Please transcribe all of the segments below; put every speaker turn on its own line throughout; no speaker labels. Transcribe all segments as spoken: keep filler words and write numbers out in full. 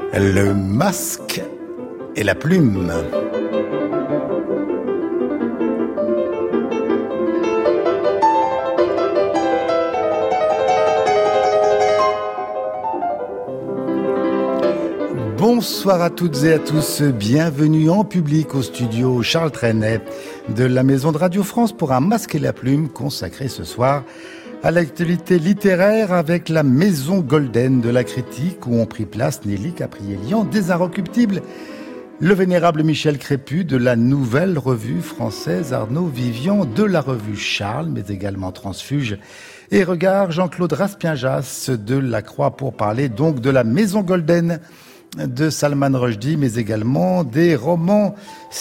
Le masque et la plume. Bonsoir à toutes et à tous, bienvenue en public au studio Charles Trenet de la Maison de Radio France pour un masque et la plume consacré ce soir à l'actualité littéraire avec la Maison Golden de la critique où ont pris place Nelly Capriélian, des Inrecuptibles, le vénérable Michel Crépu de la Nouvelle Revue Française, Arnaud Vivian de la Revue Charles, mais également Transfuge et Regard, Jean-Claude Raspienjas de La Croix pour parler donc de la Maison Golden de Salman Rushdie, mais également des romans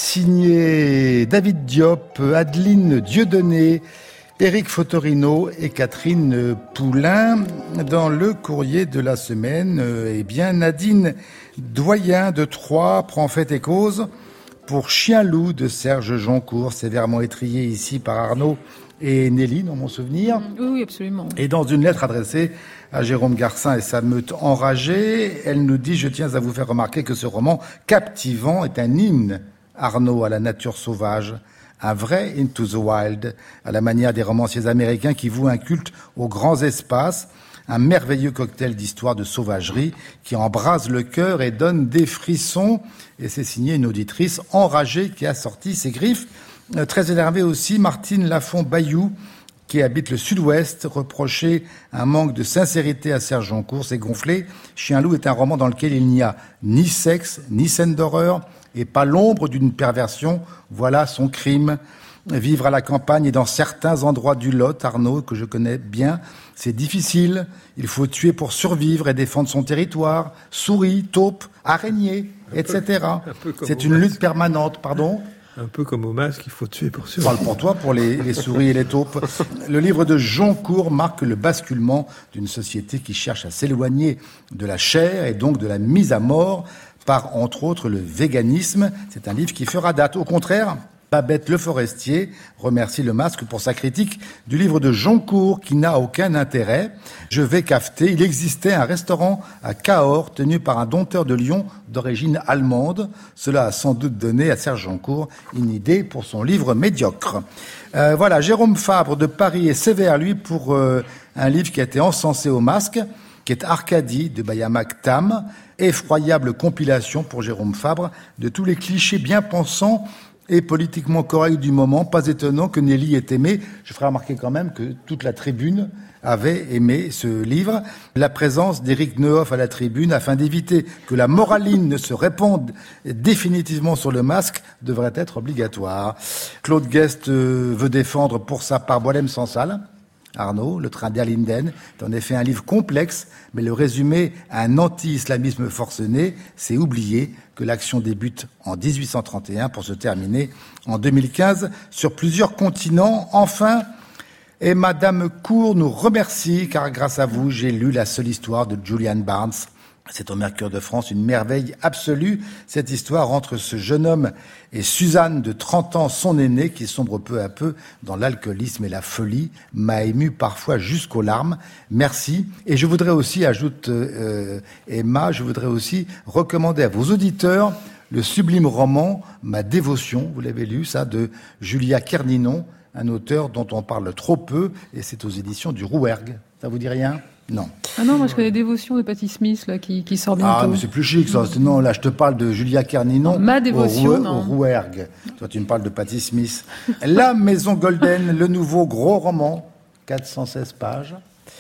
signés David Diop, Adeline Dieudonné, Éric Fotorino et Catherine Poulain. Dans le courrier de la semaine, eh bien, Nadine Doyen de Troyes prend fait et cause pour Chien-loup de Serge Joncourt, sévèrement étrillé ici par Arnaud et Nelly, dans mon souvenir.
Oui, oui, absolument.
Et dans une lettre adressée à Jérôme Garcin et sa meute enragée, elle nous dit « Je tiens à vous faire remarquer que ce roman captivant est un hymne, Arnaud, à la nature sauvage, un vrai Into the Wild, à la manière des romanciers américains qui vouent un culte aux grands espaces, un merveilleux cocktail d'histoire de sauvagerie qui embrase le cœur et donne des frissons. » Et c'est signé une auditrice enragée qui a sorti ses griffes. Euh, très énervée aussi, Martine Lafont-Bayou, qui habite le sud-ouest, reprochait un manque de sincérité à Serge Joncourt, c'est gonflé. Chien-loup est un roman dans lequel il n'y a ni sexe, ni scène d'horreur, et pas l'ombre d'une perversion. Voilà son crime. Vivre à la campagne et dans certains endroits du Lot, Arnaud, que je connais bien, c'est difficile. Il faut tuer pour survivre et défendre son territoire. Souris, taupes, araignées, et cetera. C'est une lutte permanente, pardon.
Un peu comme au masque, il faut tuer pour survivre.
Parle pour toi, pour les, les souris et les taupes. Le livre de Joncourt marque le basculement d'une société qui cherche à s'éloigner de la chair et donc de la mise à mort par, entre autres, le véganisme. C'est un livre qui fera date. Au contraire, Babette Le Forestier remercie le masque pour sa critique du livre de Joncourt qui n'a aucun intérêt. Je vais cafeter. Il existait un restaurant à Cahors tenu par un dompteur de Lyon d'origine allemande. Cela a sans doute donné à Serge Joncourt une idée pour son livre médiocre. Euh, voilà, Jérôme Fabre de Paris est sévère, lui, pour euh, un livre qui a été encensé au masque, qui est Arcadie de Bayamak Tam. Effroyable compilation pour Jérôme Fabre de tous les clichés bien pensants et politiquement correct du moment. Pas étonnant que Nelly ait aimé. Je ferai remarquer quand même que toute la tribune avait aimé ce livre. La présence d'Éric Neuhoff à la tribune, afin d'éviter que la moraline ne se répande définitivement sur le masque, devrait être obligatoire. Claude Guest veut défendre pour sa part Boilem Sansal. Arnaud, le train d'Erlinden, est en effet un livre complexe, mais le résumé à un anti-islamisme forcené, c'est oublier que l'action débute en dix-huit cent trente et un pour se terminer en deux mille quinze sur plusieurs continents. Enfin, et Madame Cour nous remercie, car grâce à vous, j'ai lu La seule histoire de Julian Barnes. C'est au Mercure de France une merveille absolue, cette histoire entre ce jeune homme et Suzanne de trente ans, son aîné, qui sombre peu à peu dans l'alcoolisme et la folie, m'a ému parfois jusqu'aux larmes. Merci. Et je voudrais aussi, ajoute euh, Emma, je voudrais aussi recommander à vos auditeurs le sublime roman « Ma dévotion », vous l'avez lu, ça, de Julia Kerninon, un auteur dont on parle trop peu, et c'est aux éditions du Rouergue. Ça vous dit rien ? Non.
Ah non, moi je connais Dévotion de Patti Smith là, qui, qui sort bientôt.
Ah, mais c'est plus chic ça. Non, là je te parle de Julia Kerninon.
Ma Dévotion,
au,
non.
Au Rouergue. Toi tu me parles de Patti Smith. La Maison Golden, le nouveau gros roman, quatre cent seize pages,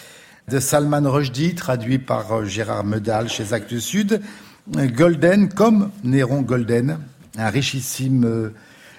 de Salman Rushdie, traduit par Gérard Medal chez Actes Sud. Golden comme Néron Golden, un richissime euh,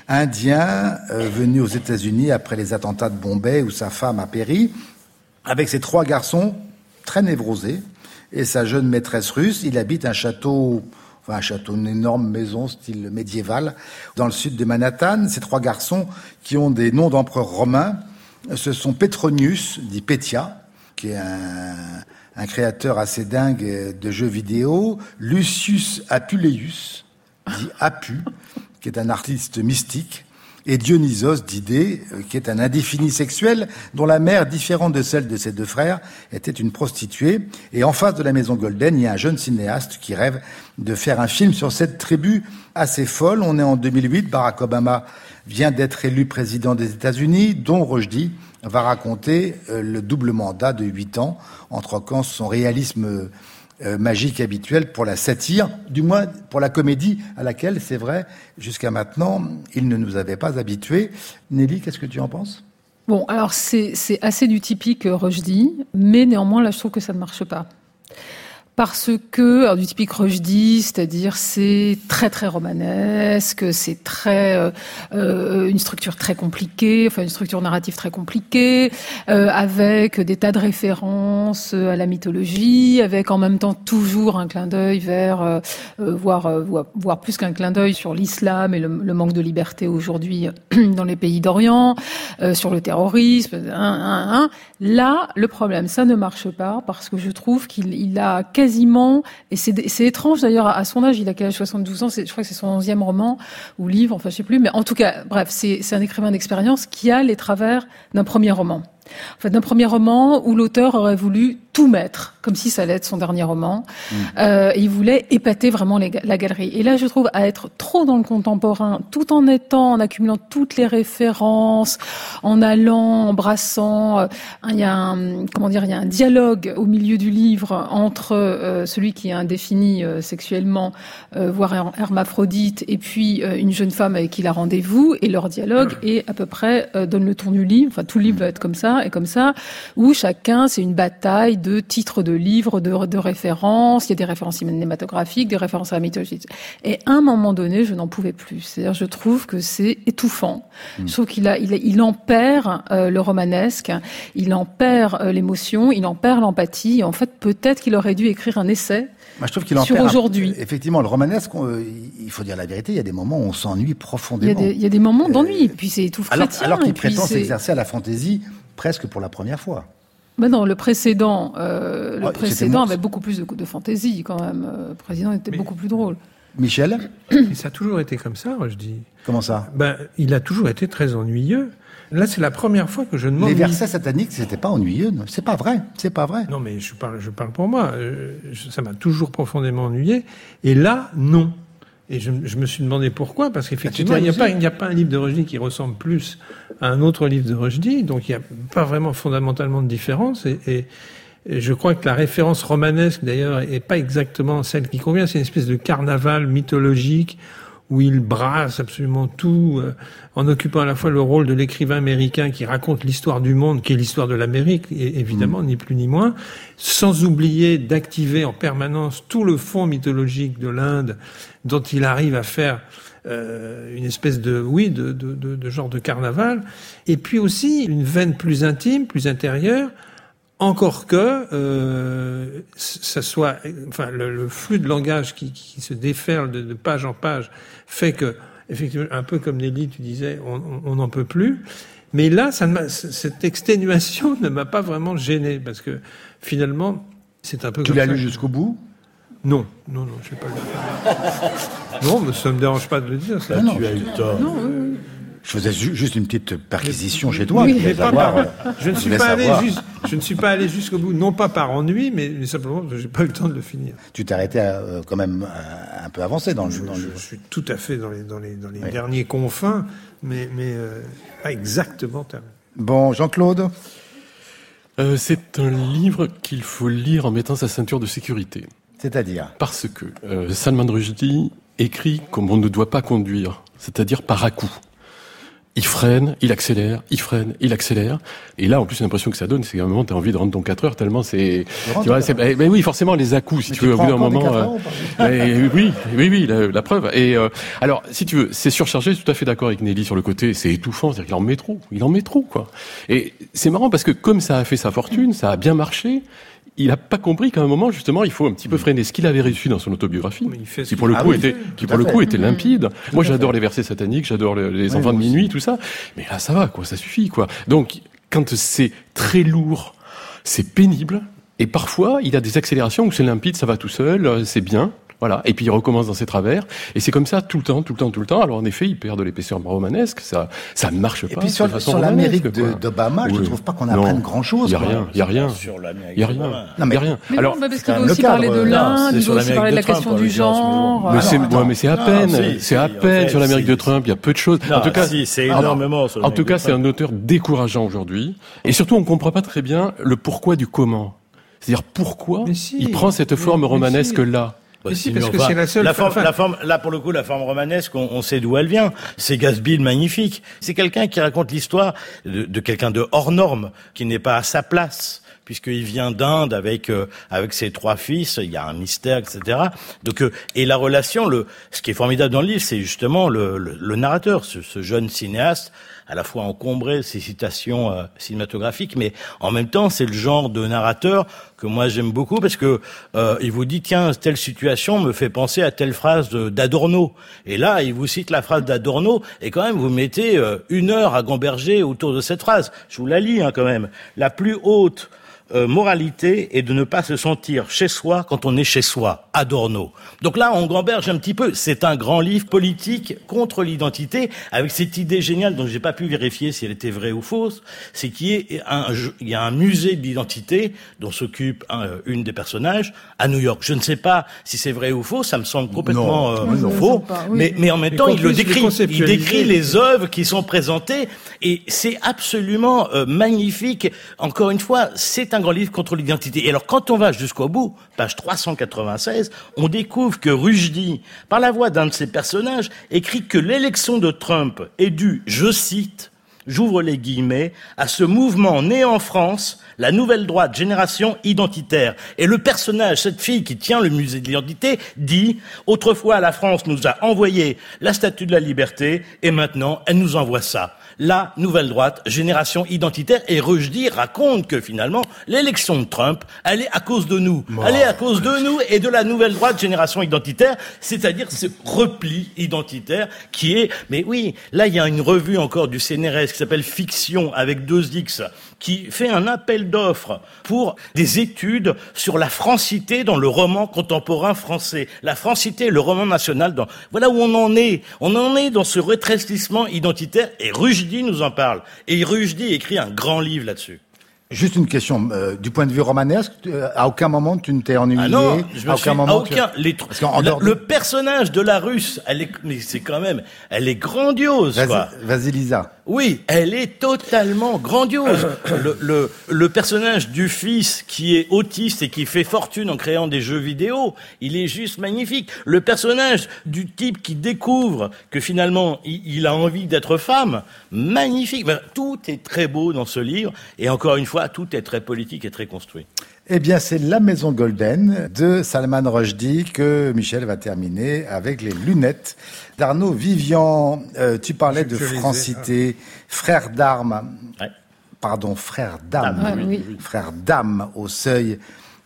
indien euh, venu aux États-Unis après les attentats de Bombay où sa femme a péri, avec ses trois garçons très névrosé, et sa jeune maîtresse russe. Il habite un château, enfin un château, une énorme maison style médiéval, dans le sud de Manhattan. Ces trois garçons qui ont des noms d'empereurs romains, ce sont Petronius, dit Pétia, qui est un, un créateur assez dingue de jeux vidéo, Lucius Apuleius, dit Apu, qui est un artiste mystique, et Dionysos d'Idée, qui est un indéfini sexuel dont la mère, différente de celle de ses deux frères, était une prostituée. Et en face de la maison Golden, il y a un jeune cinéaste qui rêve de faire un film sur cette tribu assez folle. On est en deux mille huit, Barack Obama vient d'être élu président des États-Unis, dont Rushdie va raconter le double mandat de huit ans en troquant son réalisme Euh, magique habituel pour la satire, du moins pour la comédie à laquelle, c'est vrai, jusqu'à maintenant, il ne nous avait pas habitués. Nelly, qu'est-ce que tu en penses ?
Bon, alors c'est, c'est assez du typique Rushdie, mais néanmoins, là, je trouve que ça ne marche pas. Parce que, alors, du typique Rushdie, c'est-à-dire c'est très très romanesque, c'est très euh, euh, une structure très compliquée, enfin une structure narrative très compliquée, euh, avec des tas de références à la mythologie, avec en même temps toujours un clin d'œil vers, euh, voire, euh, voire plus qu'un clin d'œil sur l'islam et le, le manque de liberté aujourd'hui dans les pays d'Orient, euh, sur le terrorisme. Hein, hein, hein. Là, le problème, ça ne marche pas parce que je trouve qu'il il a quasi quasiment, et c'est, c'est étrange d'ailleurs, à son âge, il a quel âge, soixante-douze ans, c'est, je crois que c'est son onzième roman, ou livre, enfin je sais plus, mais en tout cas, bref, c'est, c'est un écrivain d'expérience qui a les travers d'un premier roman. En fait, d'un premier roman où l'auteur aurait voulu tout mettre, comme si ça allait être son dernier roman. Mmh. Euh, il voulait épater vraiment les, la galerie. Et là, je trouve, à être trop dans le contemporain, tout en étant, en accumulant toutes les références, en allant, en brassant, euh, il y a un, comment dire, il y a un dialogue au milieu du livre entre euh, celui qui est indéfini euh, sexuellement, euh, voire hermaphrodite, et puis euh, une jeune femme avec qui il a rendez-vous, et leur dialogue est à peu près euh, donne le ton du livre. Enfin, tout le livre va être comme ça. Et comme ça, où chacun, c'est une bataille de titres de livres, de, de références, il y a des références cinématographiques, des références à la mythologie. Et à un moment donné, je n'en pouvais plus. C'est-à-dire, je trouve que c'est étouffant. Mmh. Je trouve qu'il a, il, il en perd euh, le romanesque, il en perd euh, l'émotion, il en perd l'empathie. Et en fait, peut-être qu'il aurait dû écrire un essai
Moi, je trouve qu'il en
sur
perd
aujourd'hui.
Un... Effectivement, le romanesque, on, il faut dire la vérité, il y a des moments où on s'ennuie profondément.
Il y a des, il y a des moments d'ennui, euh, puis c'est étouffant.
Alors, alors qu'il prétend c'est... s'exercer à la fantaisie presque pour la première fois.
Ben non, le précédent, euh, le oh, précédent avait beaucoup plus de, de fantaisie quand même. Le précédent était Mais... beaucoup plus drôle.
Michel ?
Et ça a toujours été comme ça, je dis.
Comment ça ?
Ben, il a toujours été très ennuyeux. Là, c'est la première fois que je demande.
Les versets sataniques, c'était pas ennuyeux. C'est pas vrai. C'est pas vrai.
Non, mais je parle, je parle pour moi. Euh, ça m'a toujours profondément ennuyé. Et là, non. Et je, je me suis demandé pourquoi, parce qu'effectivement, il n'y a pas, il n'y a pas un livre de Rushdie qui ressemble plus à un autre livre de Rushdie, donc il n'y a pas vraiment fondamentalement de différence. Et, et, et je crois que la référence romanesque, d'ailleurs, est pas exactement celle qui convient. C'est une espèce de carnaval mythologique où il brasse absolument tout, euh, en occupant à la fois le rôle de l'écrivain américain qui raconte l'histoire du monde, qui est l'histoire de l'Amérique, et évidemment, mmh. ni plus ni moins, sans oublier d'activer en permanence tout le fond mythologique de l'Inde, dont il arrive à faire euh, une espèce de, oui, de, de, de, de genre de carnaval, et puis aussi une veine plus intime, plus intérieure, encore que euh, ça soit, enfin, le, le flux de langage qui, qui se déferle de, de page en page fait que, effectivement, un peu comme Nelly, tu disais, on n'en peut plus. Mais là, ça ne m'a, cette exténuation ne m'a pas vraiment gêné parce que finalement, c'est un peu.
Tu
comme
l'as
ça.
lu jusqu'au bout ?
Non, non, non, je ne vais pas le faire. Non, mais ça ne me dérange pas de le dire. Ça.
Ah non,
tu as eu tort.
Non, euh...
Je faisais ju- juste une petite perquisition chez toi.
Oui, mais pas
savoir,
par... je, ne suis pas allé juste, je ne suis pas allé jusqu'au bout, non pas par ennui, mais, mais simplement parce que je n'ai pas eu le temps de le finir.
Tu t'es arrêté à, euh, quand même à, un peu avancé dans le
je,
dans
je,
le...
je suis tout à fait dans les, dans les, dans les
oui.
derniers confins, mais, mais euh, pas exactement terminé.
Bon, Jean-Claude ?
euh, C'est un livre qu'il faut lire en mettant sa ceinture de sécurité.
C'est-à-dire ?
Parce que euh, Salman Rushdie écrit comme on ne doit pas conduire, c'est-à-dire par à-coups. Il freine, il accélère, il freine, il accélère. Et là, en plus, l'impression que ça donne, c'est qu'à un moment, tu as envie de rendre ton quatre heures tellement c'est... Tu vois, c'est ben, ben oui, forcément, les à-coups, si
mais
tu veux, au bout d'un moment...
Euh,
ben, oui, oui, oui, la, la preuve. Et euh, alors, si tu veux, c'est surchargé, je suis tout à fait d'accord avec Nelly sur le côté, c'est étouffant, c'est-à-dire qu'il en met trop, il en met trop, quoi. Et c'est marrant parce que comme ça a fait sa fortune, ça a bien marché, il n'a pas compris qu'à un moment, justement, il faut un petit peu freiner ce qu'il avait réussi dans son autobiographie, qui pour le coup, ah oui, était, qui pour le coup était limpide. Tout Moi, j'adore les versets sataniques, j'adore les, les
oui,
enfants de minuit,
aussi.
tout ça. Mais là, ça va, quoi, ça suffit, quoi. Donc, quand c'est très lourd, c'est pénible. Et parfois, il y a des accélérations où c'est limpide, ça va tout seul, c'est bien. Voilà. Et puis il recommence dans ses travers. Et c'est comme ça tout le temps, tout le temps, tout le temps. Alors en effet, il perd de l'épaisseur romanesque. Ça, ça ne marche pas.
Et puis sur,
de
sur l'Amérique de, d'Obama, oui. je ne trouve pas qu'on apprenne grand-chose.
Il y a rien. Il y a rien. Il y a rien. Non, mais, y a rien.
Mais alors, non, parce qu'il doit aussi parler de l'Inde, il doit aussi parler de la question du genre.
Mais c'est, ouais, mais c'est à peine. C'est à peine sur l'Amérique de Trump. Il y a peu de choses. En tout cas,
c'est énormément.
En tout cas, c'est un auteur décourageant aujourd'hui. Et surtout, on ne comprend pas très bien le pourquoi du comment. C'est-à-dire pourquoi si, il prend cette forme romanesque-là.
Bah, si, parce que c'est la seule.
La forme, enfin... la forme, là pour le coup, la forme romanesque, on, on sait d'où elle vient. C'est Gatsby le magnifique. C'est quelqu'un qui raconte l'histoire de, de quelqu'un de hors norme, qui n'est pas à sa place, puisqu'il vient d'Inde avec euh, avec ses trois fils. Il y a un mystère, et cetera. Donc euh, et la relation, le, ce qui est formidable dans le livre, c'est justement le, le, le narrateur, ce, ce jeune cinéaste, à la fois encombré de ses citations euh, cinématographiques, mais en même temps, c'est le genre de narrateur que moi j'aime beaucoup parce que euh, il vous dit tiens, telle situation me fait penser à telle phrase de, d'Adorno. Et là, il vous cite la phrase d'Adorno et quand même vous mettez euh, une heure à gamberger autour de cette phrase. Je vous la lis hein, quand même. La plus haute Euh, moralité est de ne pas se sentir chez soi quand on est chez soi. Adorno. Donc là, on gamberge un petit peu. C'est un grand livre politique contre l'identité, avec cette idée géniale dont j'ai pas pu vérifier si elle était vraie ou fausse. C'est qu'il y a un, il y a un musée de l'identité dont s'occupe un, une des personnages à New York. Je ne sais pas si c'est vrai ou faux. Ça me semble complètement euh,
non,
faux.
Pas, oui.
Mais, mais en même
mais
temps, il le décrit. Il décrit les œuvres qui sont présentées et c'est absolument euh, magnifique. Encore une fois, c'est un un grand livre contre l'identité. Et alors, quand on va jusqu'au bout, page trois cent quatre-vingt-seize, on découvre que Rushdie, par la voix d'un de ses personnages, écrit que l'élection de Trump est due, je cite, j'ouvre les guillemets, à ce mouvement né en France, la nouvelle droite génération identitaire. Et le personnage, cette fille qui tient le musée de l'identité, dit « Autrefois, la France nous a envoyé la statue de la liberté, et maintenant, elle nous envoie ça. » La nouvelle droite, génération identitaire, et Rushdie raconte que finalement, l'élection de Trump, elle est à cause de nous. Oh. Elle est à cause de nous et de la nouvelle droite, génération identitaire, c'est-à-dire ce repli identitaire qui est... Mais oui, là, il y a une revue encore du C N R S qui s'appelle Fiction, avec deux X, qui fait un appel d'offres pour des études sur la francité dans le roman contemporain français. La francité, le roman national, dans... voilà où on en est. On en est dans ce rétrécissement identitaire, et Rushdie nous en parle. Et Rushdie écrit un grand livre là-dessus.
Juste une question, euh, du point de vue romanesque, euh, à aucun moment tu ne t'es ennuyé.
Ah non, je me
à
suis,
aucun moment.
À aucun.
Tu...
Les, la, le personnage de la Russe, elle est, mais c'est quand même, elle est grandiose,
Vas-y,
quoi.
Vas-y, Lisa.
Oui, elle est totalement grandiose. le, le, le personnage du fils qui est autiste et qui fait fortune en créant des jeux vidéo, il est juste magnifique. Le personnage du type qui découvre que finalement il, il a envie d'être femme, magnifique. Ben, tout est très beau dans ce livre et encore une fois, tout est très politique et très construit.
Eh bien, c'est La Maison Golden de Salman Rushdie que Michel va terminer avec les lunettes d'Arnaud Vivian. Euh, tu parlais je, de je francité, frère d'armes, ouais. pardon, frère d'âme,
ah, oui.
frère d'âme au seuil.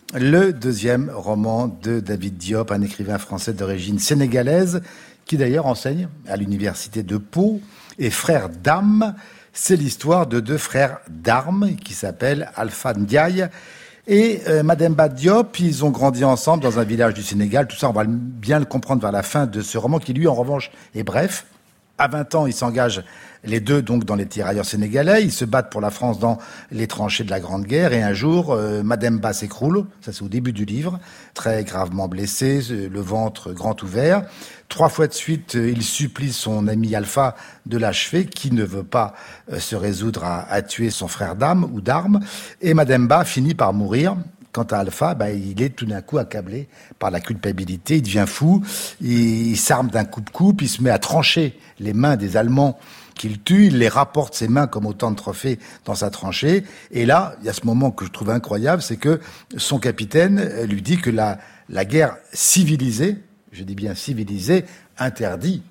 Le deuxième roman de David Diop, un écrivain français d'origine sénégalaise, qui d'ailleurs enseigne à l'université de Pau. Et frère d'âme, c'est l'histoire de deux frères d'armes qui s'appellent Alpha Ndiaye et euh, Mademba Diop. Ils ont grandi ensemble dans un village du Sénégal. Tout ça, on va bien le comprendre vers la fin de ce roman qui, lui, en revanche, est bref. À vingt ans, ils s'engagent les deux donc dans les tirailleurs sénégalais. Ils se battent pour la France dans les tranchées de la Grande Guerre. Et un jour, euh, Mademba s'écroule. Ça, c'est au début du livre. Très gravement blessé, le ventre grand ouvert. Trois fois de suite, euh, il supplie son ami Alpha de l'achever, qui ne veut pas euh, se résoudre à, à tuer son frère d'âme ou d'armes. Et Mademba finit par mourir. Quant à Alpha, bah, il est tout d'un coup accablé par la culpabilité, il devient fou, il, il s'arme d'un coupe-coupe, il se met à trancher les mains des Allemands qu'il tue, il les rapporte ses mains comme autant de trophées dans sa tranchée, et là, il y a ce moment que je trouve incroyable, c'est que son capitaine lui dit que la, la guerre civilisée, je dis bien civilisée, interdit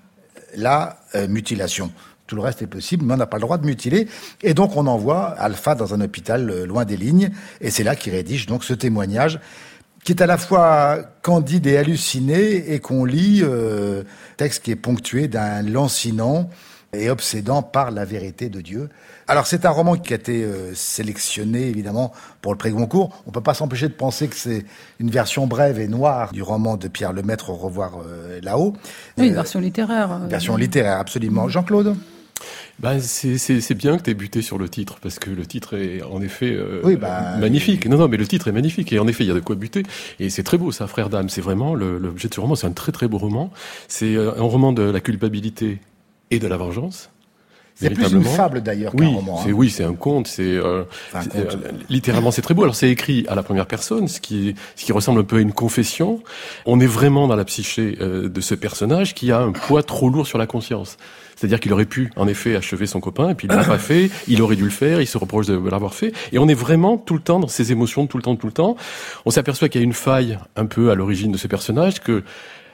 la euh, mutilation. Tout le reste est possible, mais on n'a pas le droit de mutiler. Et donc, on envoie Alpha dans un hôpital euh, loin des lignes. Et c'est là qu'il rédige donc ce témoignage qui est à la fois candide et halluciné et qu'on lit, euh, texte qui est ponctué d'un lancinant et obsédant par la vérité de Dieu. Alors c'est un roman qui a été euh, sélectionné évidemment pour le prix Goncourt. On peut pas s'empêcher de penser que c'est une version brève et noire du roman de Pierre Lemaitre, Au revoir euh, là-haut.
Oui, une
euh,
version littéraire.
Une version littéraire, absolument. Jean-Claude ?
Ben, c'est, c'est, c'est bien que tu aies buté sur le titre, parce que le titre est en effet euh,
oui, bah,
magnifique. Non, non, mais le titre est magnifique, et en effet, il y a de quoi buter. Et c'est très beau, ça, Frères d'âme. C'est vraiment le, l'objet de ce roman. C'est un très très beau roman. C'est un roman de la culpabilité et de la vengeance.
C'est plus une fable d'ailleurs qu'un
oui,
roman.
C'est,
hein.
Oui, c'est un conte. C'est, euh,
enfin,
c'est
conte.
euh, littéralement, c'est très beau. Alors, c'est écrit à la première personne, ce qui, ce qui ressemble un peu à une confession. On est vraiment dans la psyché euh, de ce personnage qui a un poids trop lourd sur la conscience. C'est-à-dire qu'il aurait pu, en effet, achever son copain, et puis il l'a pas fait, il aurait dû le faire, il se reproche de l'avoir fait. Et on est vraiment tout le temps dans ses émotions, tout le temps, tout le temps. On s'aperçoit qu'il y a une faille un peu à l'origine de ce personnage, que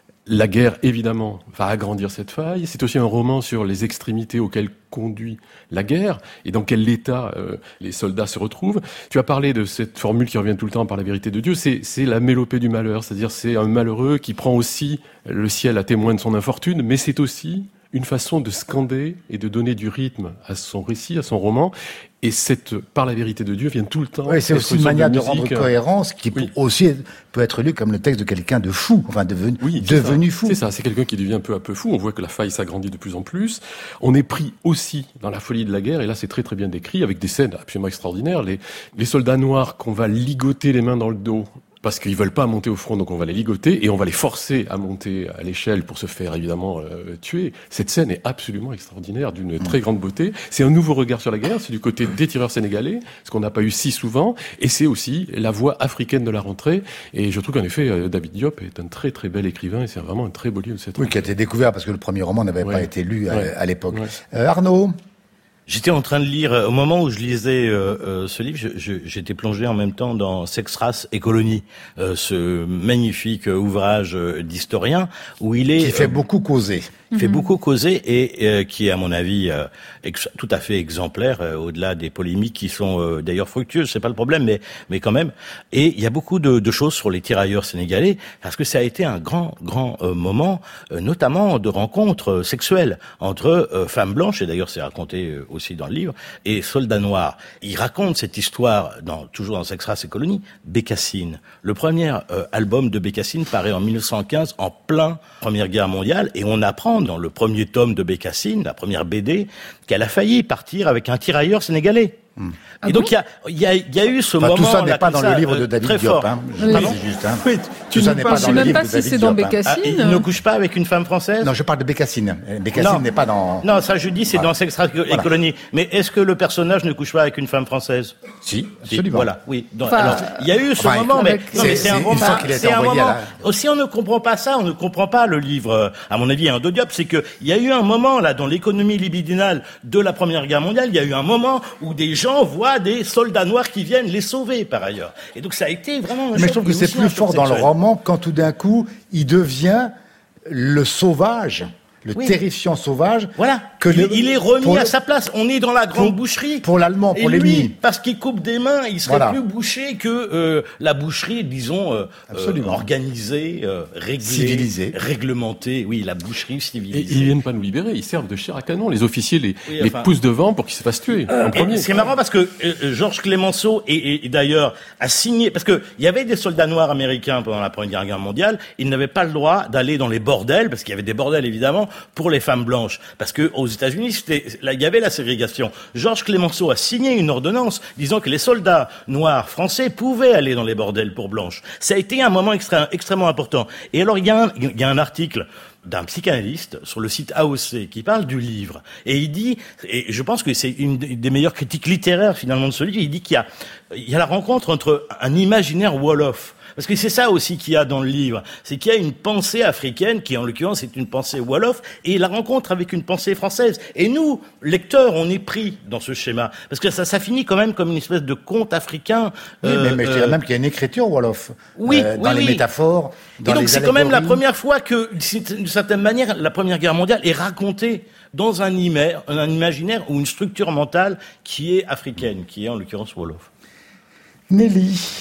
la guerre, évidemment, va agrandir cette faille. C'est aussi un roman sur les extrémités auxquelles conduit la guerre et dans quel état euh, les soldats se retrouvent. Tu as parlé de cette formule qui revient tout le temps par la vérité de Dieu. C'est, c'est la mélopée du malheur, c'est-à-dire c'est un malheureux qui prend aussi le ciel à témoin de son infortune, mais c'est aussi une façon de scander et de donner du rythme à son récit, à son roman. Et cette, par la vérité de Dieu, vient tout le temps.
Oui, c'est aussi une manière de, de rendre cohérence qui
oui.
peut aussi peut être lu comme le texte de quelqu'un de fou, enfin devenu,
oui,
devenu fou.
C'est ça, c'est quelqu'un qui devient peu à peu fou. On voit que la faille s'agrandit de plus en plus. On est pris aussi dans la folie de la guerre, et là c'est très très bien décrit, avec des scènes absolument extraordinaires. Les, les soldats noirs qu'on va ligoter les mains dans le dos, parce qu'ils veulent pas monter au front, donc on va les ligoter et on va les forcer à monter à l'échelle pour se faire évidemment euh, tuer. Cette scène est absolument extraordinaire, d'une mmh. très grande beauté. C'est un nouveau regard sur la guerre, c'est du côté des tireurs sénégalais, ce qu'on n'a pas eu si souvent, et c'est aussi la voix africaine de la rentrée. Et je trouve qu'en effet, euh, David Diop est un très très bel écrivain, et c'est vraiment un très beau livre. Cette
oui,
rentrée.
Qui a été découvert parce que le premier roman n'avait
ouais.
pas été lu à,
ouais.
à l'époque.
Ouais.
Euh, Arnaud ?
J'étais en train de lire, au moment où je lisais euh, euh, ce livre, je, je, j'étais plongé en même temps dans Sexe, race et colonie, euh, ce magnifique ouvrage d'historien où il est...
Qui fait euh, beaucoup causer.
Il fait mm-hmm. beaucoup causer et euh, qui est, à mon avis, euh, ex- tout à fait exemplaire, euh, au-delà des polémiques qui sont euh, d'ailleurs fructueuses, c'est pas le problème, mais, mais quand même. Et il y a beaucoup de, de choses sur les tirailleurs sénégalais, parce que ça a été un grand, grand euh, moment, euh, notamment de rencontres euh, sexuelles entre euh, femmes blanches, et d'ailleurs c'est raconté euh, aussi dans le livre, et soldats noirs. Il raconte cette histoire, dans, toujours dans Sexe, race et colonie, Bécassine. Le premier euh, album de Bécassine paraît en mille neuf cent quinze, en plein Première Guerre mondiale, et on apprend dans le premier tome de Bécassine, la première B D, qu'elle a failli partir avec un tirailleur sénégalais. Mmh.
Ah
et
bon
donc il y a, y, a, y a eu ce
enfin,
moment...
Tout ça n'est
là,
pas dans
ça,
le livre de
euh,
David
très
Diop.
fort.
Hein.
Oui.
Pardon, c'est juste. Hein.
Oui,
tout ça n'est pas
je
dans le
sais même
livre
pas
de
si
David
c'est dans
Diop. Hein.
Bécassine.
Ah, il ne couche pas avec une femme française ?
Non, je parle de Bécassine. Bécassine
non.
n'est pas dans...
Non, ça je dis, c'est
voilà.
dans Sexe, race et voilà. colonie. Mais est-ce que le personnage ne couche pas avec une femme française ?
Si, absolument.
Voilà, oui. Donc,
enfin,
alors, il y a eu ce
enfin,
moment, mais,
c'est,
non, mais c'est, c'est un roman. C'est un moment. La... Si on ne comprend pas ça, on ne comprend pas le livre. À mon avis, un de Diop, c'est que il y a eu un moment là dans l'économie libidinale de la Première Guerre mondiale, il y a eu un moment où des gens voient des soldats noirs qui viennent les sauver par ailleurs. Et donc ça a été vraiment. Un
mais je trouve que c'est plus fort dans le roman quand tout d'un coup il devient le sauvage. Le oui. terrifiant sauvage.
Voilà.
Que
il,
le,
il est remis
à
le, sa place. On est dans la grande
pour,
boucherie.
Pour l'allemand, pour
et lui,
l'ennemi.
Parce qu'il coupe des mains, il serait
voilà.
plus bouché que euh, la boucherie, disons, euh, euh, organisée, euh, réglée,
civilisée,
réglementée. Oui, la boucherie civilisée.
Et ils viennent pas nous libérer. Ils servent de chair à canon. Les officiers les, oui, les enfin, poussent devant pour qu'ils se fassent tuer euh, en premier.
C'est marrant parce que euh, Georges Clemenceau et, et, et d'ailleurs a signé parce que il y avait des soldats noirs américains pendant la Première Guerre mondiale. Ils n'avaient pas le droit d'aller dans les bordels parce qu'il y avait des bordels évidemment pour les femmes blanches. Parce que aux États-Unis, c'était, là, il y avait la ségrégation. Georges Clemenceau a signé une ordonnance disant que les soldats noirs français pouvaient aller dans les bordels pour blanches. Ça a été un moment extré- extrêmement important. Et alors, il y a un, il y a un article d'un psychanalyste sur le site A O C qui parle du livre. Et il dit, et je pense que c'est une des meilleures critiques littéraires finalement de ce livre, il dit qu'il y a, il y a la rencontre entre un imaginaire Wolof. Parce que c'est ça aussi qu'il y a dans le livre, c'est qu'il y a une pensée africaine, qui en l'occurrence est une pensée wolof, et la rencontre avec une pensée française. Et nous, lecteurs, on est pris dans ce schéma, parce que ça, ça finit quand même comme une espèce de conte africain.
Oui, euh, mais, mais je dirais euh... même qu'il y a une écriture wolof,
oui,
euh, dans
oui,
les
oui.
métaphores, dans
et donc
les
c'est
allégories.
quand même la première fois que, d'une certaine manière, la Première Guerre mondiale est racontée dans un, ima- un imaginaire ou une structure mentale qui est africaine, qui est en l'occurrence wolof.
Nelly.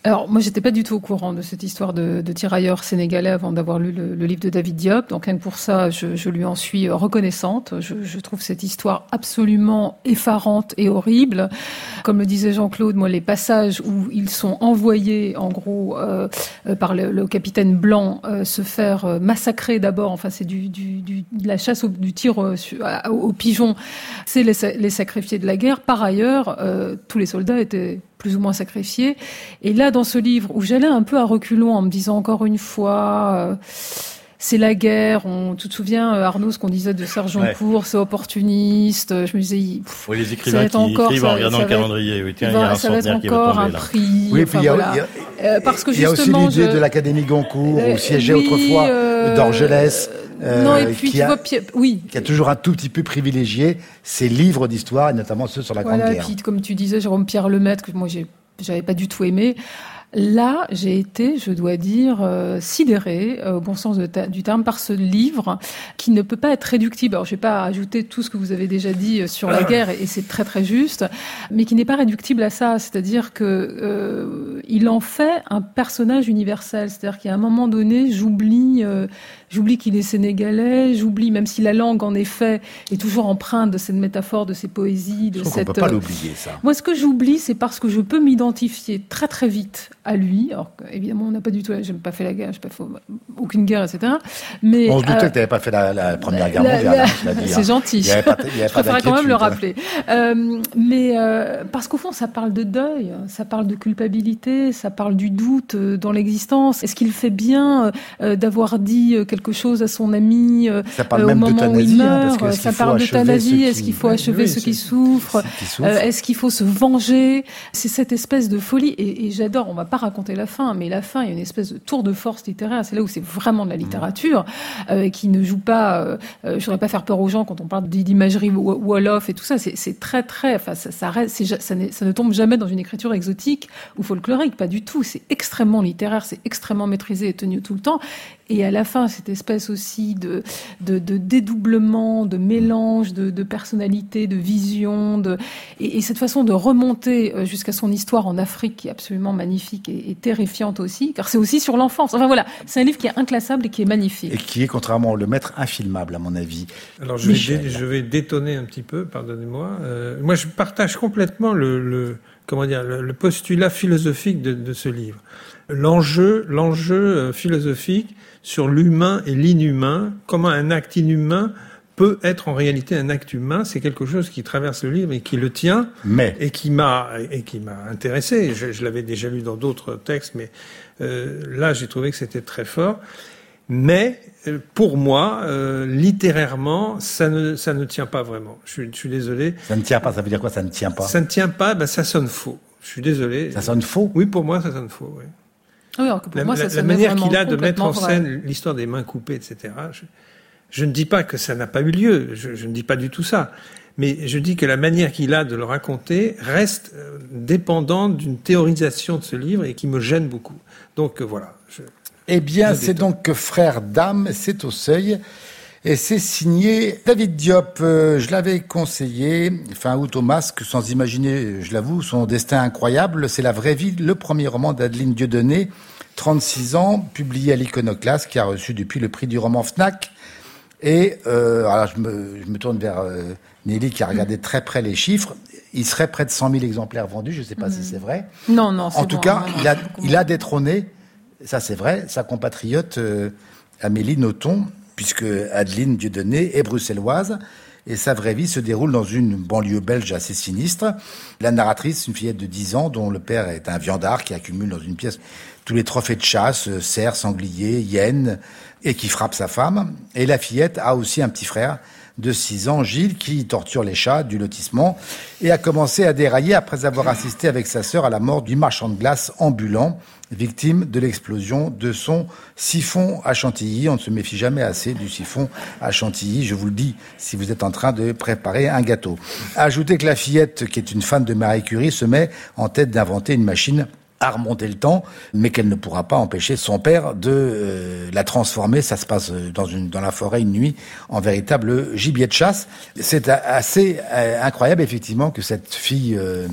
Alors, moi, j'étais pas du tout au courant de cette histoire de, de tirailleurs sénégalais avant d'avoir lu le, le livre de David Diop. Donc, rien que pour ça, je, je lui en suis reconnaissante. Je, je trouve cette histoire absolument effarante et horrible. Comme le disait Jean-Claude, moi, les passages où ils sont envoyés, en gros, euh, par le, le capitaine Blanc, euh, se faire massacrer d'abord. Enfin, c'est du, du, du, de la chasse au, du tir au, au pigeon. C'est les, les sacrifiés de la guerre. Par ailleurs, euh, tous les soldats étaient plus ou moins sacrifiés. Et là, dans ce livre, où j'allais un peu à reculons en me disant encore une fois, euh, c'est la guerre. On, tu te souviens, Arnaud, ce qu'on disait de Serge Joncourt, ouais. C'est opportuniste. Je me disais, pff,
oui, les écrivains qui encore, écrivent en regardant le calendrier. Oui, tiens, il y a un
ça va être encore un prix.
Oui, puis il y a,
voilà.
il y a,
euh, parce que
il y a aussi l'idée
je...
de l'Académie Goncourt, euh, où siégeait
oui,
autrefois
euh,
Dorgelès.
Euh, non, et puis
qui
tu
a,
vois, Pierre, oui.
qui a toujours un tout petit peu privilégié ses livres d'histoire, et notamment ceux sur la
voilà,
Grande Guerre.
Puis, comme tu disais, Jérôme Pierre Lemaitre, que moi, j'ai, j'avais pas du tout aimé. Là, j'ai été, je dois dire, euh, sidérée, euh, au bon sens de ta- du terme, par ce livre qui ne peut pas être réductible. Alors, je vais pas ajouter tout ce que vous avez déjà dit sur la guerre, et, et c'est très très juste, mais qui n'est pas réductible à ça. C'est-à-dire que euh, il en fait un personnage universel. C'est-à-dire qu'à un moment donné, j'oublie, euh, j'oublie qu'il est sénégalais, j'oublie, même si la langue, en effet, est toujours empreinte de cette métaphore, de ces poésies, de
je trouve
cette.
qu'on peut pas l'oublier, ça.
Moi, ce que j'oublie, c'est parce que je peux m'identifier très très vite à lui. Alors évidemment, on n'a pas du tout, j'ai pas fait la guerre, j'ai pas fait aucune guerre, et cetera. Mais
on se doutait
euh,
que tu n'avais pas fait la, la première guerre
la,
mondiale.
La,
hein, je l'ai dit,
c'est
hein.
gentil.
Il y avait pas, il y avait
je préférais quand même le rappeler.
Hein.
Euh, mais euh, parce qu'au fond, ça parle de deuil, ça parle de culpabilité, ça parle du doute dans l'existence. Est-ce qu'il fait bien euh, d'avoir dit quelque chose à son ami euh,
ça parle
euh,
même
au moment où il meurt?
Hein,
ça parle d'euthanasie. Est-ce qu'il faut
qui...
achever
oui,
ceux qui souffrent?
Qui souffrent.
Euh, est-ce qu'il faut se venger? C'est cette espèce de folie. Et, et j'adore. On va pas raconter la fin, mais la fin, il y a une espèce de tour de force littéraire. C'est là où c'est vraiment de la littérature, euh, qui ne joue pas. Euh, je voudrais pas faire peur aux gens quand on parle d'imagerie Wolof et tout ça. C'est, c'est très très. Enfin, ça, ça, reste, c'est, ça, ça ne tombe jamais dans une écriture exotique ou folklorique, pas du tout. C'est extrêmement littéraire, c'est extrêmement maîtrisé et tenu tout le temps. Et à la fin, cette espèce aussi de, de, de dédoublement, de mélange, de, de personnalité, de vision, de, et, et cette façon de remonter jusqu'à son histoire en Afrique qui est absolument magnifique et, et terrifiante aussi, car c'est aussi sur l'enfance. Enfin voilà, c'est un livre qui est inclassable et qui est magnifique.
Et qui est, contrairement au Le Maître, infilmable, à mon avis.
Alors je, vais, dé, je vais détonner un petit peu, pardonnez-moi. Euh, moi, je partage complètement le, le comment dire, le, le postulat philosophique de, de ce livre. L'enjeu, l'enjeu philosophique sur l'humain et l'inhumain, comment un acte inhumain peut être en réalité un acte humain, c'est quelque chose qui traverse le livre et qui le tient,
mais...
et qui m'a et qui m'a intéressé. Je, je l'avais déjà lu dans d'autres textes, mais euh, là j'ai trouvé que c'était très fort. Mais pour moi, euh, littérairement, ça ne ça ne tient pas vraiment. Je suis, je suis désolé.
Ça ne tient pas. Ça veut dire quoi? Ça ne tient pas.
Ça ne tient pas. Ben ça sonne faux. Je suis désolé.
Ça sonne faux.
Oui, pour moi, ça sonne faux. Oui.
Oui, alors que pour
la,
moi, ça
la, la manière qu'il a de mettre en
vrai.
scène l'histoire des mains coupées, et cetera. Je, je ne dis pas que ça n'a pas eu lieu. Je, je ne dis pas du tout ça. Mais je dis que la manière qu'il a de le raconter reste euh, dépendante d'une théorisation de ce livre et qui me gêne beaucoup. Donc euh, voilà. Je,
eh bien, c'est donc que Frères d'âme, c'est au seuil. Et c'est signé David Diop. Euh, je l'avais conseillé fin août au Masque, sans imaginer, je l'avoue, son destin incroyable. C'est La vraie vie, le premier roman d'Adeline Dieudonné, trente-six ans, publié à l'Iconoclaste, qui a reçu depuis le prix du roman Fnac. Et euh, alors je me, je me tourne vers euh, Nelly qui a regardé très près les chiffres. Il serait près de cent mille exemplaires vendus. Je ne sais pas mmh. si c'est vrai.
Non, non. C'est
en tout
bon,
cas,
non,
il a, il a détrôné, ça c'est vrai, sa compatriote euh, Amélie Nothomb, puisque Adeline Dieudonné est bruxelloise. Et sa vraie vie se déroule dans une banlieue belge assez sinistre. La narratrice, une fillette de dix ans, dont le père est un viandard qui accumule dans une pièce tous les trophées de chasse, cerfs, sangliers, hyènes, et qui frappe sa femme. Et la fillette a aussi un petit frère de six ans, Gilles, qui torture les chats du lotissement et a commencé à dérailler après avoir assisté avec sa sœur à la mort du marchand de glace ambulant, victime de l'explosion de son siphon à chantilly. On ne se méfie jamais assez du siphon à chantilly, je vous le dis, si vous êtes en train de préparer un gâteau. Ajoutez que la fillette, qui est une fan de Marie Curie, se met en tête d'inventer une machine à remonter le temps, mais qu'elle ne pourra pas empêcher son père de euh, la transformer. Ça se passe dans une dans la forêt une nuit en véritable gibier de chasse. C'est assez euh, incroyable effectivement que cette fille euh,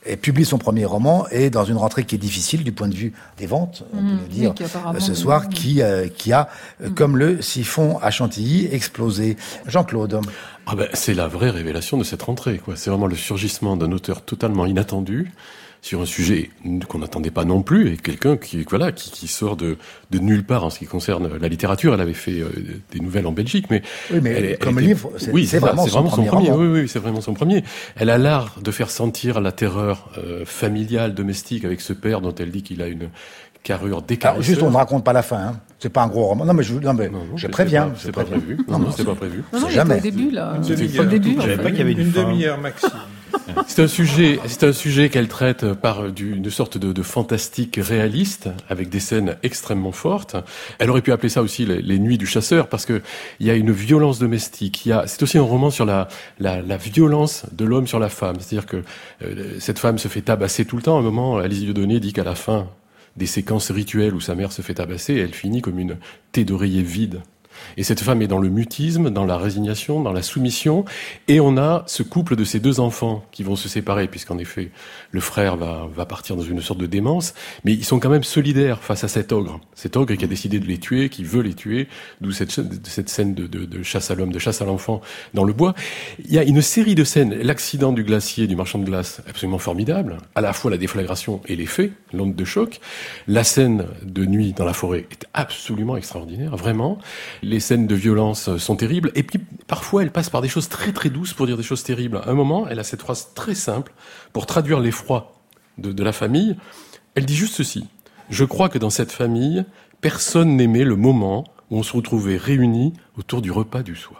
et publie son premier roman, et dans une rentrée qui est difficile du point de vue des ventes, on
mmh,
peut le dire,
oui,
ce soir,
mmh.
qui, euh, qui a, mmh. comme le siphon à Chantilly, explosé. Jean-Claude.
Ah ben, c'est la vraie révélation de cette rentrée, quoi. C'est vraiment le surgissement d'un auteur totalement inattendu, sur un sujet qu'on n'attendait pas non plus, et quelqu'un qui, voilà, qui, qui sort de, de nulle part en ce qui concerne la littérature. Elle avait fait euh, des nouvelles en Belgique, mais...
Oui, mais
elle,
comme
elle était,
livre, c'est,
oui,
c'est,
ça,
vraiment,
c'est
son
vraiment son
premier
premier.
roman.
Oui, oui, c'est vraiment son premier. Elle a l'art de faire sentir la terreur euh, familiale, domestique, avec ce père dont elle dit qu'il a une carrure décarisseur.
Juste, on ne raconte pas la fin, hein. C'est pas un gros roman. Non, mais je, non, mais
non, non,
je préviens.
C'est pas, pas prévu. Non, non, c'est pas prévu.
Non, non,
jamais.
Au début, là.
Une
Au début,
je
savais pas qu'il y avait une,
une
fin.
demi-heure maximum.
C'est un sujet, c'est un sujet qu'elle traite par du, une sorte de, de fantastique réaliste, avec des scènes extrêmement fortes. Elle aurait pu appeler ça aussi les, les nuits du chasseur, parce que il y a une violence domestique. Il y a, c'est aussi un roman sur la, la, la violence de l'homme sur la femme. C'est-à-dire que euh, cette femme se fait tabasser tout le temps. À un moment, Alice Dieudonné dit qu'à la fin des séquences rituelles où sa mère se fait tabasser, elle finit comme une thé d'oreiller vide. Et cette femme est dans le mutisme, dans la résignation, dans la soumission, et on a ce couple de ces deux enfants qui vont se séparer, puisqu'en effet, le frère va, va partir dans une sorte de démence, mais ils sont quand même solidaires face à cet ogre. Cet ogre qui a décidé de les tuer, qui veut les tuer, d'où cette, cette scène de, de, de chasse à l'homme, de chasse à l'enfant dans le bois. Il y a une série de scènes, l'accident du glacier, du marchand de glace, absolument formidable, à la fois la déflagration et les faits, l'onde de choc. La scène de nuit dans la forêt est absolument extraordinaire, vraiment. Les scènes de violence sont terribles, et puis parfois elle passe par des choses très très douces pour dire des choses terribles. À un moment, elle a cette phrase très simple pour traduire l'effroi de, de la famille. Elle dit juste ceci: je crois que dans cette famille, personne n'aimait le moment où on se retrouvait réunis autour du repas du soir.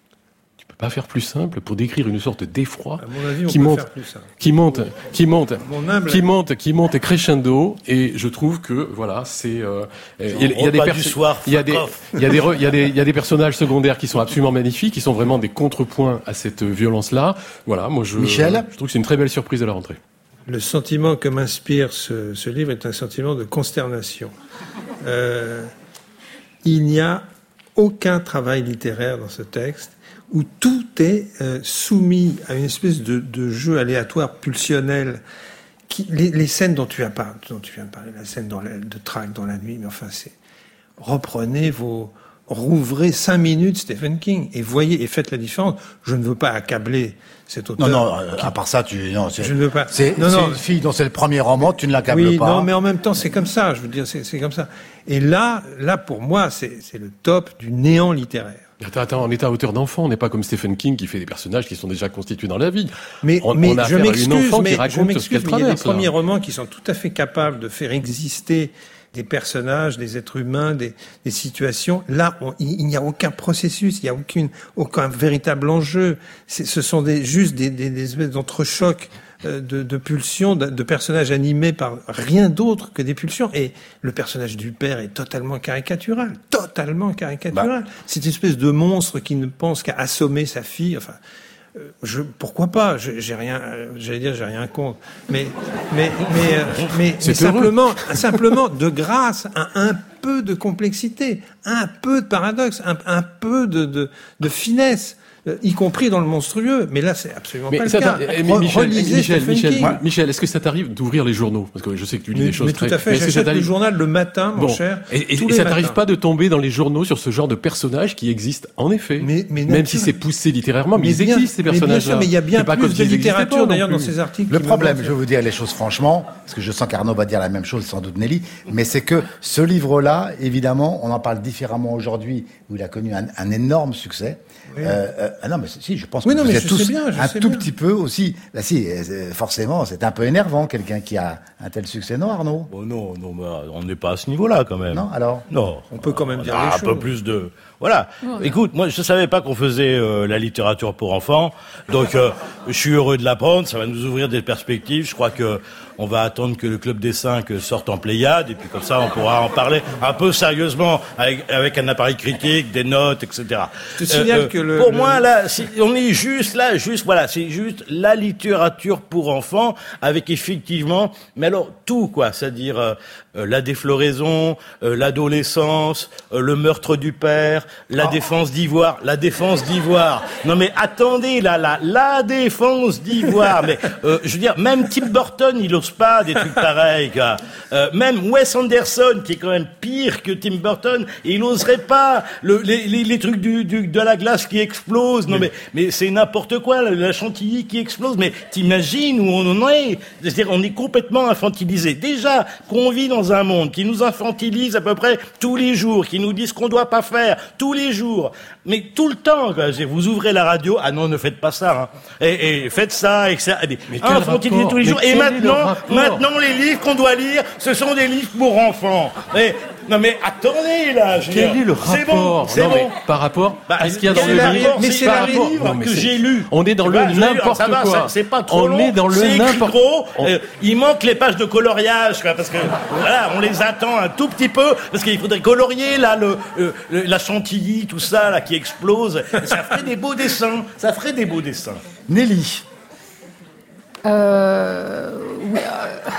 Tu peux pas faire plus simple pour décrire une sorte d'effroi
avis,
qui, monte, qui monte, qui monte, qui monte, qui monte crescendo. Et je trouve que voilà, c'est euh, il y, y a des personnages, il y a des, il y a des, il y a des, il y a des personnages secondaires qui sont absolument magnifiques, qui sont vraiment des contrepoints à cette violence-là. Voilà, moi je,
Michel,
je trouve que c'est une très belle surprise de la rentrée.
Le sentiment que m'inspire ce, ce livre est un sentiment de consternation. Euh, il n'y a aucun travail littéraire dans ce texte où tout est euh, soumis à une espèce de, de jeu aléatoire, pulsionnel. Qui, les, les scènes dont tu, as par, dont tu viens de parler, la scène dans la, de Traque dans la nuit, mais enfin, c'est... Reprenez vos... Rouvrez cinq minutes Stephen King et voyez et faites la différence. Je ne veux pas accabler cet auteur.
Non, non, euh, qui... à part ça, tu, non, c'est,
je ne veux pas.
C'est,
non,
c'est
non.
une fille dont c'est le premier roman, tu ne l'accables
oui,
pas.
Non, mais en même temps, c'est comme ça. Je veux dire, c'est, c'est comme ça. Et là, là, pour moi, c'est, c'est le top du néant littéraire.
Attends, attends, on est à hauteur d'enfant, on n'est pas comme Stephen King qui fait des personnages qui sont déjà constitués dans la vie.
Mais,
on,
mais
on a
je
affaire à
m'excuse,
une enfant
mais
qui raconte
je m'excuse,
ce qu'elle
mais il y a des
traverse,
premiers
là.
romans qui sont tout à fait capables de faire exister des personnages, des êtres humains, des, des situations. Là, on, il, il n'y a aucun processus, il n'y a aucune, aucun véritable enjeu. C'est, ce sont des, juste des, des, des espèces d'entrechocs euh, de, de pulsions, de, de personnages animés par rien d'autre que des pulsions. Et le personnage du père est totalement caricatural, totalement caricatural. Bah. C'est une espèce de monstre qui ne pense qu'à assommer sa fille. Enfin, euh, je, pourquoi pas je, J'ai rien, euh, j'allais dire, j'ai rien contre. Mais, mais, mais, euh, mais, mais simplement, simplement, de grâce à un peu de complexité, un peu de paradoxe, un, un peu de, de, de finesse. Y compris dans le monstrueux, mais là c'est absolument
mais
pas
ça,
le cas.
Mais Michel,
Relisez
Michel, Michel,
King.
Michel, est-ce que ça t'arrive d'ouvrir les journaux? Parce que je sais que tu lis
mais,
des choses
mais
très...
tout à fait,
mais
j'achète le journal le matin, mon
bon.
cher.
Et, et,
tous
et
les
ça
matins.
t'arrive pas de tomber dans les journaux sur ce genre de personnages qui existent en effet,
mais, mais
même si c'est poussé littérairement, mais, mais ils
bien,
existent ces personnages-là.
Mais bien sûr, mais il y a bien
pas
plus de littérature d'ailleurs
dans
ces articles.
Le problème, je vais vous dire les choses franchement, parce que je sens qu'Arnaud va dire la même chose, sans doute Nelly, mais c'est que ce livre-là, évidemment, on en parle différemment aujourd'hui, où il a connu un, un énorme succès. Oui. Euh, euh, non, mais si, je pense
oui,
que
non,
vous
mais
êtes tous
bien,
un tout
bien.
petit peu aussi. Bah si, forcément, c'est un peu énervant quelqu'un qui a un tel succès, non, Arnaud?
Bon, non, non, bah, on n'est pas à ce niveau-là quand même.
Non, alors
Non,
on peut quand même dire
ah,
les
un
choses.
peu plus de. Voilà. Oh, écoute, moi, je savais pas qu'on faisait euh, la littérature pour enfants, donc euh, je suis heureux de l'apprendre. Ça va nous ouvrir des perspectives. Je crois que on va attendre que le Club des Cinq sorte en Pléiade, et puis comme ça, on pourra en parler un peu sérieusement, avec, avec un appareil critique, des notes, et cetera.
Je te signale
euh,
que le...
Pour
le...
moi, là, si, on est juste là, juste, voilà, c'est juste la littérature pour enfants, avec effectivement, mais alors, tout, quoi, c'est-à-dire, euh, euh, la défloraison, euh, l'adolescence, euh, le meurtre du père, la oh. défense d'Ivoire, la défense d'Ivoire. Non mais attendez, là, là, la défense d'Ivoire. Mais euh, je veux dire, même Tim Burton, il ose pas des trucs pareils, quoi. Euh, même Wes Anderson, qui est quand même pire que Tim Burton, il oserait pas le, les, les, les trucs du, du, de la glace qui explose. Non mais, mais c'est n'importe quoi, la, la chantilly qui explose. Mais t'imagines où on en est? C'est-à-dire, on est complètement infantilisé. Déjà qu'on vit dans un monde qui nous infantilise à peu près tous les jours, qui nous dit ce qu'on doit pas faire tous les jours, mais tout le temps, quoi. Vous ouvrez la radio, ah non, ne faites pas ça, hein. et, et faites ça, et ça, mais infantilisé tous les jours. Et maintenant, maintenant, les livres qu'on doit lire, ce sont des livres pour enfants. Et, non mais attendez là, je
quel est le rapport?
C'est bon, c'est bon.
Mais par rapport
bah,
à ce qu'il y a dans le livre,
mais c'est le livre que j'ai lu.
On est dans le n'importe quoi.
C'est pas trop long.
On est dans le n'importe
quoi. Euh, il manque les pages de coloriage, quoi, parce que voilà, on les attend un tout petit peu, parce qu'il faudrait colorier là le, euh, le la chantilly, tout ça là qui explose. Ça ferait des beaux dessins. Ça ferait des beaux dessins.
Nelly.
Euh, oui, euh...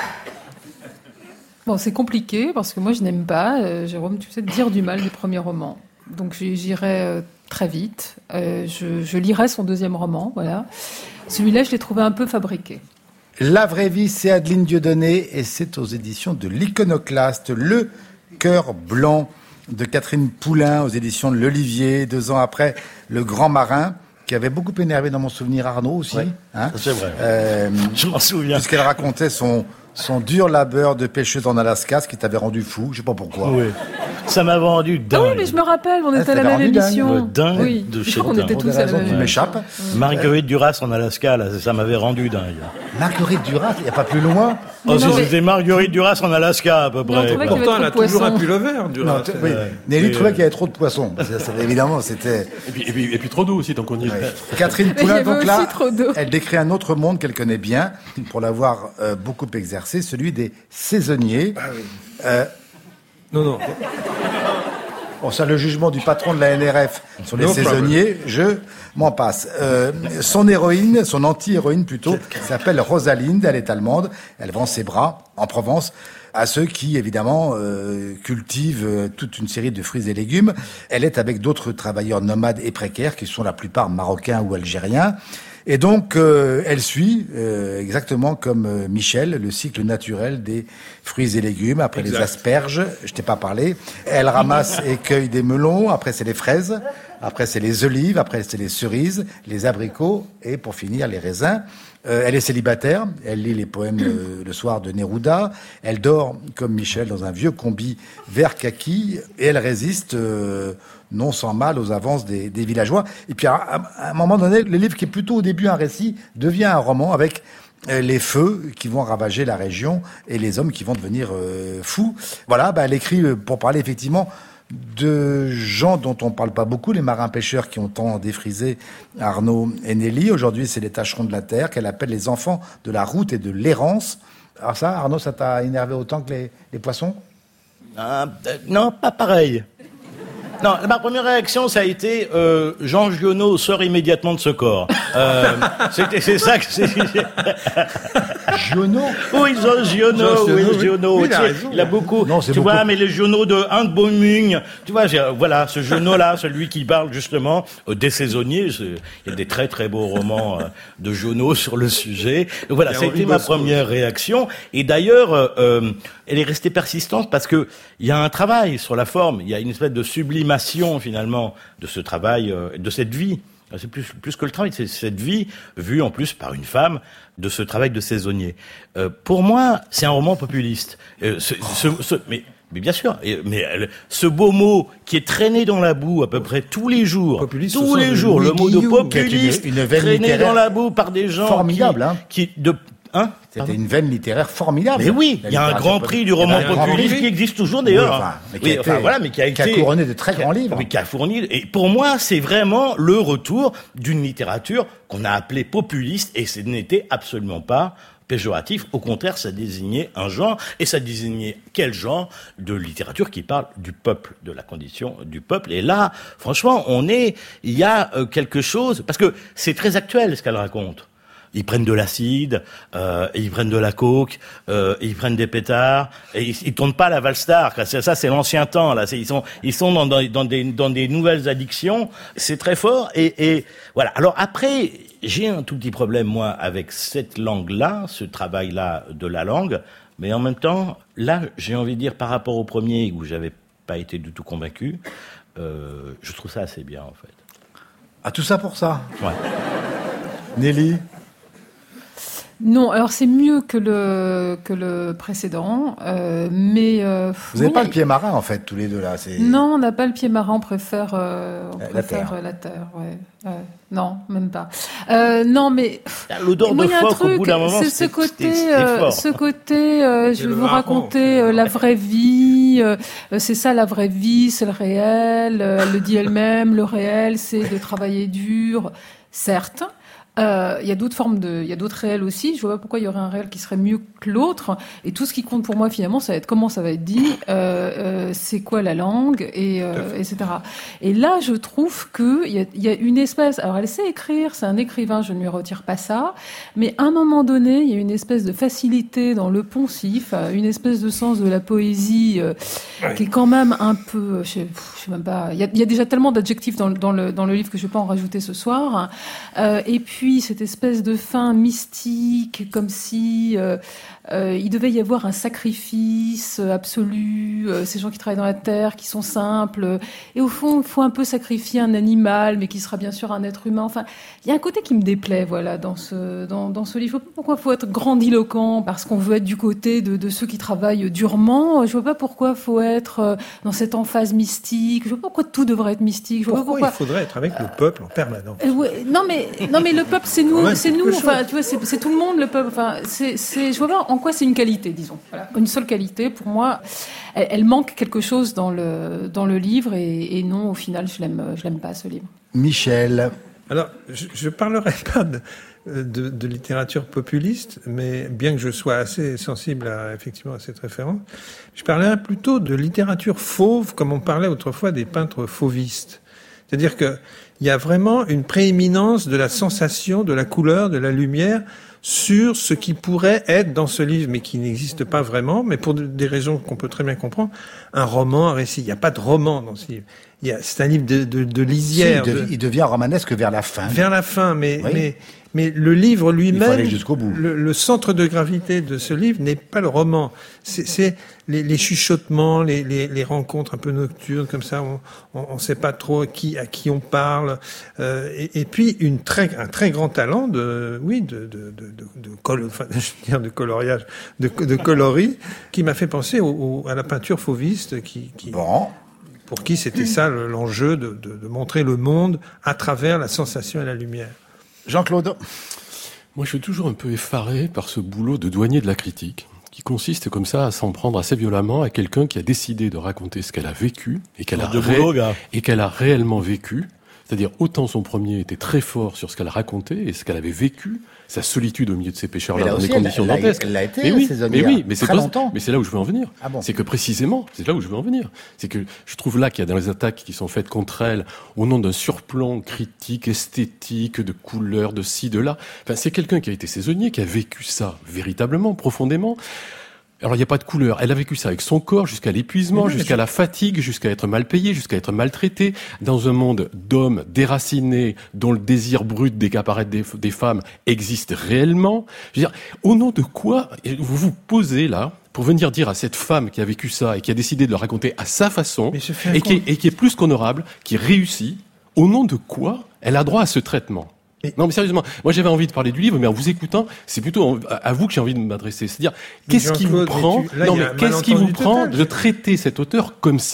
Bon, c'est compliqué parce que moi je n'aime pas, euh, Jérôme, tu sais, dire du mal des premiers romans. Donc j'irai euh, très vite. Euh, je, je lirai son deuxième roman, voilà. Celui-là, je l'ai trouvé un peu fabriqué.
La vraie vie, c'est Adeline Dieudonné et c'est aux éditions de l'Iconoclaste. Le cœur blanc de Catherine Poulain aux éditions de l'Olivier. Deux ans après, Le Grand Marin, qui avait beaucoup énervé dans mon souvenir Arnaud aussi.
Ouais,
hein,
c'est vrai.
Euh,
je m'en souviens.
Puisqu'elle racontait son... son dur labeur de pêcheuse en Alaska, ce qui t'avait rendu fou, je sais pas pourquoi.
Oui. Ça m'a rendu dingue.
Ah oui, mais je me rappelle, on
Ah,
était à la même émission.
Dingue, dingue
oui,
de
je
chez
crois qu'on était tous à la même
émission. Tu m'échappes.
Marguerite Duras en Alaska, là, ça m'avait rendu dingue.
Marguerite Duras, il n'y a pas plus loin.
Oh,
non,
c'était
mais...
Marguerite Duras en Alaska, à peu près.
Non,
pourtant, elle a toujours un pullover, Duras.
Non, t- oui. Nelly
Mais,
trouvait
euh...
qu'il y avait trop de poissons. Ça, ça, évidemment, c'était...
Et puis, et puis, et puis trop d'eau aussi, tant qu'on y est.
Ouais. Catherine Poulain, donc là,
trop d'eau.
elle décrit un autre monde qu'elle connaît bien, pour l'avoir euh, beaucoup exercé, celui des saisonniers.
Ah oui.
Euh,
non, non.
Bon, ça, le jugement du patron de la N R F sur les
No
saisonniers, problem. je m'en passe. Euh, son héroïne, son anti-héroïne plutôt, s'appelle Rosalinde, elle est allemande, elle vend ses bras en Provence à ceux qui, évidemment, euh, cultivent euh, toute une série de fruits et légumes. Elle est avec d'autres travailleurs nomades et précaires, qui sont la plupart marocains ou algériens. Et donc, euh, elle suit, euh, exactement comme euh, Michel, le cycle naturel des fruits et légumes. Après exact. Les asperges, je t'ai pas parlé. Elle ramasse et cueille des melons. Après, c'est les fraises. Après, c'est les olives. Après, c'est les cerises, les abricots. Et pour finir, les raisins. Euh, elle est célibataire. Elle lit les poèmes euh, le soir de Neruda. Elle dort, comme Michel, dans un vieux combi vert kaki. Et elle résiste... Euh, non sans mal aux avances des, des villageois. Et puis, à, à un moment donné, le livre qui est plutôt au début un récit devient un roman avec euh, les feux qui vont ravager la région et les hommes qui vont devenir euh, fous. Voilà, bah, elle écrit euh, pour parler effectivement de gens dont on parle pas beaucoup, les marins-pêcheurs qui ont tant défrisé Arnaud et Nelly. Aujourd'hui, c'est les tâcherons de la terre qu'elle appelle les enfants de la route et de l'errance. Alors ça, Arnaud, ça t'a énervé autant que les, les poissons ?
euh, euh, Non, pas pareil. Non, ma première réaction, ça a été euh, Jean Giono sort immédiatement de ce corps. Euh, c'était, c'est ça que c'est.
Giono.
Oui, Jean Giono, oui, Giono.
Oui, il, a
tu sais, il a beaucoup.
Non, c'est
tu
beaucoup.
vois, mais les Giono de Hunt Baumung, tu vois, j'ai, voilà, ce Giono-là, celui qui parle justement euh, des saisonniers. Il y a des très très beaux romans euh, de Giono sur le sujet. Donc voilà, ça a été ma première réaction. Et d'ailleurs, euh, euh, elle est restée persistante parce que il y a un travail sur la forme. Il y a une espèce de sublimation finalement de ce travail, euh, de cette vie. C'est plus, plus que le travail, c'est cette vie vue en plus par une femme de ce travail de saisonnier. Euh, pour moi, c'est un roman populiste. Euh, ce, ce, ce, mais, mais bien sûr, mais ce beau mot qui est traîné dans la boue à peu près tous les jours,
populiste,
tous les jours, le mot de populiste,
une, une
traîné dans la boue par des gens
formidable,
qui,
hein.
qui de Hein
C'était une veine littéraire formidable.
Mais oui, il y a un grand prix du roman populiste qui existe toujours d'ailleurs.
Oui, enfin, mais qui
oui,
a,
enfin,
été,
voilà, mais qui a, été,
qui a couronné de très grands livres.
Oui, qui a fourni. Et pour moi, c'est vraiment le retour d'une littérature qu'on a appelée populiste, et ce n'était absolument pas péjoratif. Au contraire, ça désignait un genre, et ça désignait quel genre de littérature qui parle du peuple, de la condition du peuple. Et là, franchement, on est, il y a euh, quelque chose, parce que c'est très actuel ce qu'elle raconte. Ils prennent de l'acide, euh, ils prennent de la coke, euh, ils prennent des pétards, et ils, ils tournent pas la valstar. Ça, ça c'est l'ancien temps. Là, c'est, ils sont, ils sont dans, dans, dans des, dans des nouvelles addictions. C'est très fort. Et, et voilà. Alors après, j'ai un tout petit problème moi avec cette langue-là, ce travail-là de la langue. Mais en même temps, là, j'ai envie de dire par rapport au premier où j'avais pas été du tout convaincu, euh, je trouve ça assez bien en fait.
Ah, tout ça pour ça.
Ouais.
Nelly.
Non, alors c'est mieux que le que le précédent, euh, mais euh,
vous n'avez
oui,
pas le pied marin en fait tous les deux là. C'est...
Non, on n'a pas le pied marin, on préfère euh, on
la
préfère
terre.
euh, la terre, ouais. Euh, non, même pas. Euh, non, mais
l'odeur
moi,
de
il y a un
phoque
truc,
au bout d'un moment,
c'est ce
c'était,
côté,
c'était, c'était
euh,
fort.
ce côté, euh, je vais
le
vous
marron,
raconter euh, la vraie vie. Euh, c'est ça la vraie vie, c'est le réel. Euh, elle le dit elle-même, le réel, c'est de travailler dur, certes. Il euh, y a d'autres formes de, il y a d'autres réels aussi. Je vois pas pourquoi il y aurait un réel qui serait mieux que l'autre. Et tout ce qui compte pour moi finalement, ça va être comment ça va être dit, euh, euh, c'est quoi la langue, et euh, et cetera. Et là, je trouve que il y a, y a une espèce. Alors, elle sait écrire, c'est un écrivain, je ne lui retire pas ça. Mais à un moment donné, il y a une espèce de facilité dans le poncif, une espèce de sens de la poésie euh, ouais. qui est quand même un peu, je sais, je sais même pas. Il y a, y a déjà tellement d'adjectifs dans, dans le dans le livre que je vais pas en rajouter ce soir. Euh, et puis cette espèce de fin mystique, comme si euh, euh, il devait y avoir un sacrifice absolu, euh, ces gens qui travaillent dans la terre, qui sont simples, et au fond, il faut un peu sacrifier un animal, mais qui sera bien sûr un être humain. Enfin, il y a un côté qui me déplaît, voilà, dans ce dans, dans ce livre. Je vois pas pourquoi il faut être grandiloquent parce qu'on veut être du côté de, de ceux qui travaillent durement. Je vois pas pourquoi il faut être dans cette emphase mystique. Je vois pas pourquoi tout devrait être mystique. Je vois
pourquoi,
pas pourquoi
il faudrait être avec le peuple en permanence.
Euh, ouais, non mais non mais le peuple c'est nous, ouais, c'est nous. Enfin, tu vois, c'est, c'est tout le monde le peuple. Enfin, c'est c'est. Je vois pas en quoi c'est une qualité, disons. Voilà, une seule qualité pour moi. Elle, elle manque quelque chose dans le dans le livre et, et non, au final, je l'aime je l'aime pas ce livre.
Michel.
Alors, je, je parlerai pas de, de, de littérature populiste, mais bien que je sois assez sensible à effectivement à cette référence, je parlerai plutôt de littérature fauve, comme on parlait autrefois des peintres fauvistes. C'est-à-dire que il y a vraiment une prééminence de la sensation, de la couleur, de la lumière sur ce qui pourrait être dans ce livre, mais qui n'existe pas vraiment, mais pour des raisons qu'on peut très bien comprendre, un roman, un récit. Il n'y a pas de roman dans ce livre. Il y a, c'est un livre de, de, de lisière.
Si, il, dev,
de,
il devient romanesque vers la fin.
Vers la fin, mais, oui. mais, mais le livre lui-même,
il faut aller jusqu'au bout.
Le, le centre de gravité de ce livre n'est pas le roman. C'est, c'est les, les chuchotements, les, les, les rencontres un peu nocturnes comme ça. On ne sait pas trop qui, à qui on parle. Euh, et, et puis une très, un très grand talent de, oui, de, de, de, de, de, col, enfin, je veux dire de coloriage, de, de coloris, qui m'a fait penser au, au, à la peinture fauviste, qui, qui
bon.
pour qui c'était ça l'enjeu de, de, de montrer le monde à travers la sensation et la lumière.
Jean-Claude.
Moi, je suis toujours un peu effaré par ce boulot de douanier de la critique, qui consiste comme ça à s'en prendre assez violemment à quelqu'un qui a décidé de raconter ce qu'elle a vécu et qu'elle a, ré... boulot, et qu'elle a réellement vécu. C'est-à-dire, autant son premier était très fort sur ce qu'elle racontait et ce qu'elle avait vécu, sa solitude au milieu de ces pêcheurs-là, dans des conditions
elle,
dantesques.
Elle l'a été,
mais oui,
saisonnière,
mais oui, mais c'est
très
pas,
longtemps.
mais c'est là où je veux en venir.
Ah bon.
C'est que précisément, c'est là où je veux en venir. C'est que je trouve là qu'il y a dans les attaques qui sont faites contre elle, au nom d'un surplomb critique, esthétique, de couleurs, de ci, de là. Enfin, c'est quelqu'un qui a été saisonnier, qui a vécu ça véritablement, profondément. Alors, il n'y a pas de couleur. Elle a vécu ça avec son corps, jusqu'à l'épuisement, oui, jusqu'à je... la fatigue, jusqu'à être mal payée, jusqu'à être maltraitée, dans un monde d'hommes déracinés, dont le désir brut d'apparaître des, des femmes existe réellement. Je veux dire, au nom de quoi vous vous posez là pour venir dire à cette femme qui a vécu ça et qui a décidé de le raconter à sa façon, et qui, est, et qui est plus qu'honorable, qui réussit, au nom de quoi elle a droit à ce traitement? Et non, mais sérieusement, moi j'avais envie de parler du livre, mais en vous écoutant, c'est plutôt à vous que j'ai envie de m'adresser. C'est-à-dire, qu'est-ce qui vous prend, non, mais qu'est-ce qui vous prend de traiter cet auteur comme ça?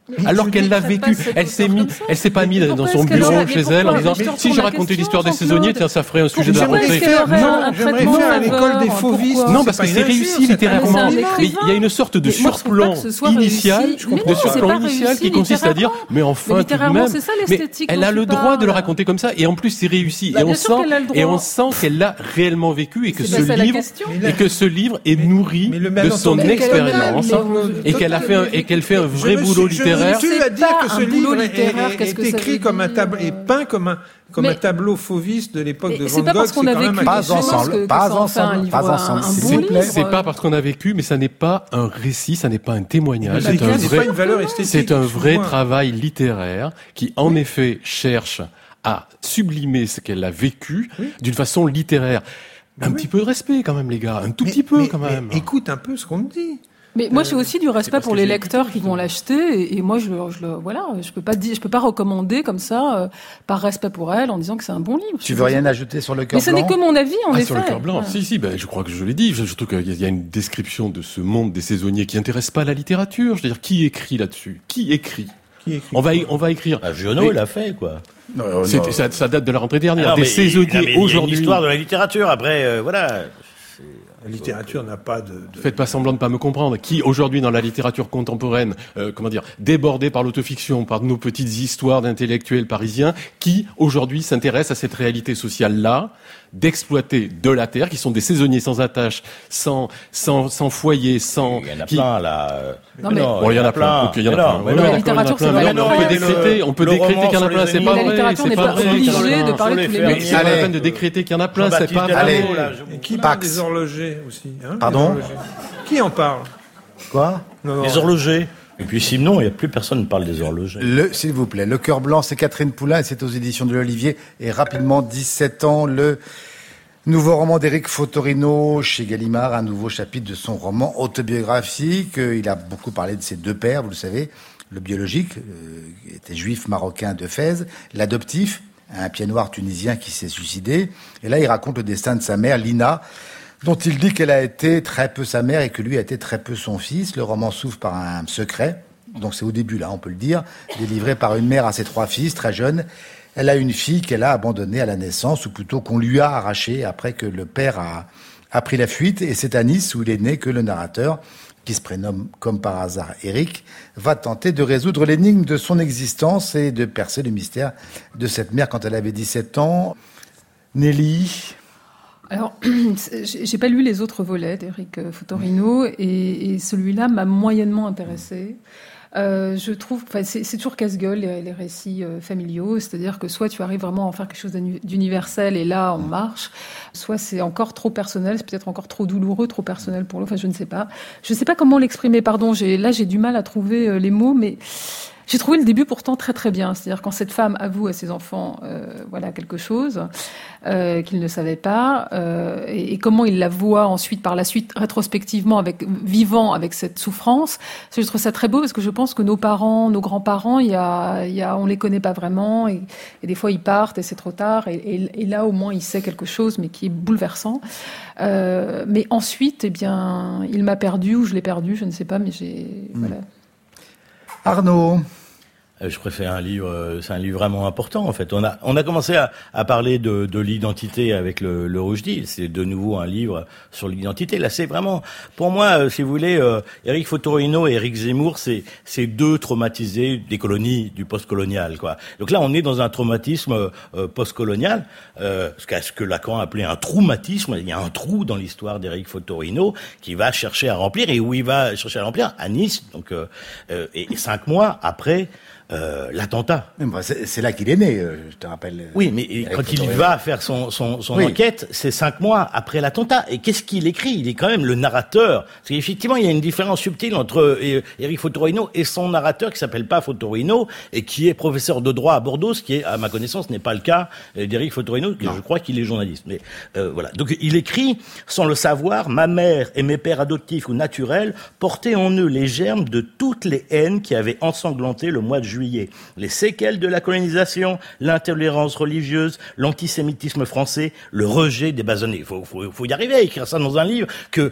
Mais
alors qu'elle l'a vécu. Elle s'est mis, elle s'est pas mise dans son bureau chez elle en disant si je racontais l'histoire des saisonniers, tiens, ça ferait un sujet de la rentrée.
Non, j'aimerais faire à l'école des fauvistes.
Non, parce que c'est réussi littérairement. Mais il y a une sorte de surplomb initial, de surplomb initial qui consiste à dire mais enfin tout de même. Mais elle a le droit de le raconter comme ça et en plus c'est réussi et on sent et on sent qu'elle l'a réellement vécu et que ce livre et que ce livre est nourri de son expérience et qu'elle a fait et qu'elle fait un vrai boulot littéraire.
Tu as dit que ce livre est, est, est écrit comme un tableau, est peint comme un comme mais, un tableau fauviste de l'époque de Van Gogh.
C'est pas parce qu'on a vécu
pas ensemble, pas ensemble, pas ensemble,
s'il vous plaît. C'est pas parce qu'on a vécu, mais ça n'est pas un récit, ça n'est pas un témoignage. C'est un vrai, c'est un vrai travail littéraire qui, en effet, cherche à sublimer ce qu'elle a vécu oui. d'une façon littéraire. Un oui. petit peu de respect, quand même, les gars. Un tout mais, petit peu,
mais,
quand même.
Mais, écoute un peu ce qu'on me dit.
Mais moi, j'ai aussi du respect pour les lecteurs qui vont l'acheter, et, et moi, je, je le, voilà, je peux pas dire, je peux pas recommander comme ça, euh, par respect pour elle, en disant que c'est un bon livre.
Tu veux rien ajouter sur le cœur blanc?
Mais ce n'est que mon avis, en
ah,
effet.
Sur le cœur blanc, ouais. si, si, ben, je crois que je l'ai dit. Surtout qu'il y a une description de ce monde des saisonniers qui intéresse pas la littérature. Je veux dire, qui écrit là-dessus? Qui écrit? Qui écrit? On va, on va écrire.
Ah, Giono, il a fait, quoi.
Non, non.
Ça, ça date de la rentrée dernière.
Alors,
des saisonniers aujourd'hui.
C'est l'histoire de la littérature. Après, euh, voilà.
La littérature n'a pas de, de...
Faites pas semblant de pas me comprendre. Qui, aujourd'hui, dans la littérature contemporaine, euh, comment dire, débordée par l'autofiction, par nos petites histoires d'intellectuels parisiens, qui, aujourd'hui, s'intéresse à cette réalité sociale-là, d'exploiter de la terre, qui sont des saisonniers sans attache, sans, sans, sans foyer, sans...
Il y en a
qui...
plein, là.
Non, mais...
Bon, il y en a plein. Il y en a plein.
La littérature, c'est pas
On peut décréter, on peut décréter qu'il y en a plein, c'est pas vrai.
C'est pas obligé de parler tous les
Mais c'est pas la peine de décréter qu'il y en a plein, c'est pas vrai.
Qui parle des horlogers aussi, hein?
Pardon?
Qui en parle?
Quoi?
Non, non. Les horlogers. Et puis sinon, il n'y a plus personne ne parle des horlogers.
Le, s'il vous plaît, Le Cœur Blanc, c'est Catherine Poulain et c'est aux éditions de l'Olivier. Et rapidement, dix-sept ans, le nouveau roman d'Éric Fotorino chez Gallimard, un nouveau chapitre de son roman autobiographique. Il a beaucoup parlé de ses deux pères, vous le savez. Le biologique, euh, qui était juif marocain de Fès. L'adoptif, un pied noir tunisien qui s'est suicidé. Et là, il raconte le destin de sa mère, Lina, dont il dit qu'elle a été très peu sa mère et que lui a été très peu son fils. Le roman s'ouvre par un secret, donc c'est au début là, on peut le dire, délivré par une mère à ses trois fils, très jeunes. Elle a une fille qu'elle a abandonnée à la naissance, ou plutôt qu'on lui a arrachée après que le père a, a pris la fuite. Et c'est à Nice, où il est né, que le narrateur, qui se prénomme comme par hasard Eric, va tenter de résoudre l'énigme de son existence et de percer le mystère de cette mère quand elle avait dix-sept ans. Nelly...
Alors, j'ai pas lu les autres volets d'Éric Fotorino et, et celui-là m'a moyennement intéressée. Euh, je trouve, enfin, c'est, c'est toujours casse-gueule les, les récits euh, familiaux, c'est-à-dire que soit tu arrives vraiment à en faire quelque chose d'universel et là on marche, soit c'est encore trop personnel, c'est peut-être encore trop douloureux, trop personnel pour l'autre. Enfin, je ne sais pas. Je ne sais pas comment l'exprimer. Pardon, j'ai, là j'ai du mal à trouver euh, les mots, mais. J'ai trouvé le début pourtant très très bien, c'est-à-dire quand cette femme avoue à ses enfants, euh, voilà quelque chose euh, qu'ils ne savaient pas, euh, et, et comment il la voit ensuite par la suite rétrospectivement, avec vivant avec cette souffrance. Je trouve ça très beau parce que je pense que nos parents, nos grands-parents, il y a, il y a, on les connaît pas vraiment, et, et des fois ils partent et c'est trop tard, et, et, et là au moins il sait quelque chose, mais qui est bouleversant. Euh, mais ensuite, eh bien, il m'a perdu ou je l'ai perdu, je ne sais pas, mais j'ai mmh. voilà.
Arnaud.
Je préfère un livre, c'est un livre vraiment important en fait. On a on a commencé à, à parler de, de l'identité avec le, le Rushdie. C'est de nouveau un livre sur l'identité. Là, c'est vraiment, pour moi, si vous voulez, euh, Éric Fotorino et Éric Zemmour, c'est c'est deux traumatisés des colonies du postcolonial, quoi. Donc là, on est dans un traumatisme euh, postcolonial, euh, ce que, ce que Lacan appelait un traumatisme. Il y a un trou dans l'histoire d'Éric Fotorino qui va chercher à remplir, et où il va chercher à remplir à Nice. Donc euh, euh, et, et cinq mois après. Euh, l'attentat.
C'est, c'est là qu'il est né, euh, je te rappelle.
Oui, mais quand il va faire son, son, son oui. enquête, c'est cinq mois après l'attentat. Et qu'est-ce qu'il écrit? Il est quand même le narrateur. Parce qu'effectivement, il y a une différence subtile entre Éric Fotorino et son narrateur qui s'appelle pas Fotorino et qui est professeur de droit à Bordeaux, ce qui est, à ma connaissance, n'est pas le cas d'Éric Fotorino, que je crois qu'il est journaliste. Mais euh, voilà. Donc il écrit, sans le savoir, ma mère et mes pères adoptifs ou naturels portaient en eux les germes de toutes les haines qui avaient ensanglanté le mois de juillet. Les séquelles de la colonisation, l'intolérance religieuse, l'antisémitisme français, le rejet des basonnés. Il faut, faut, faut y arriver à écrire ça dans un livre que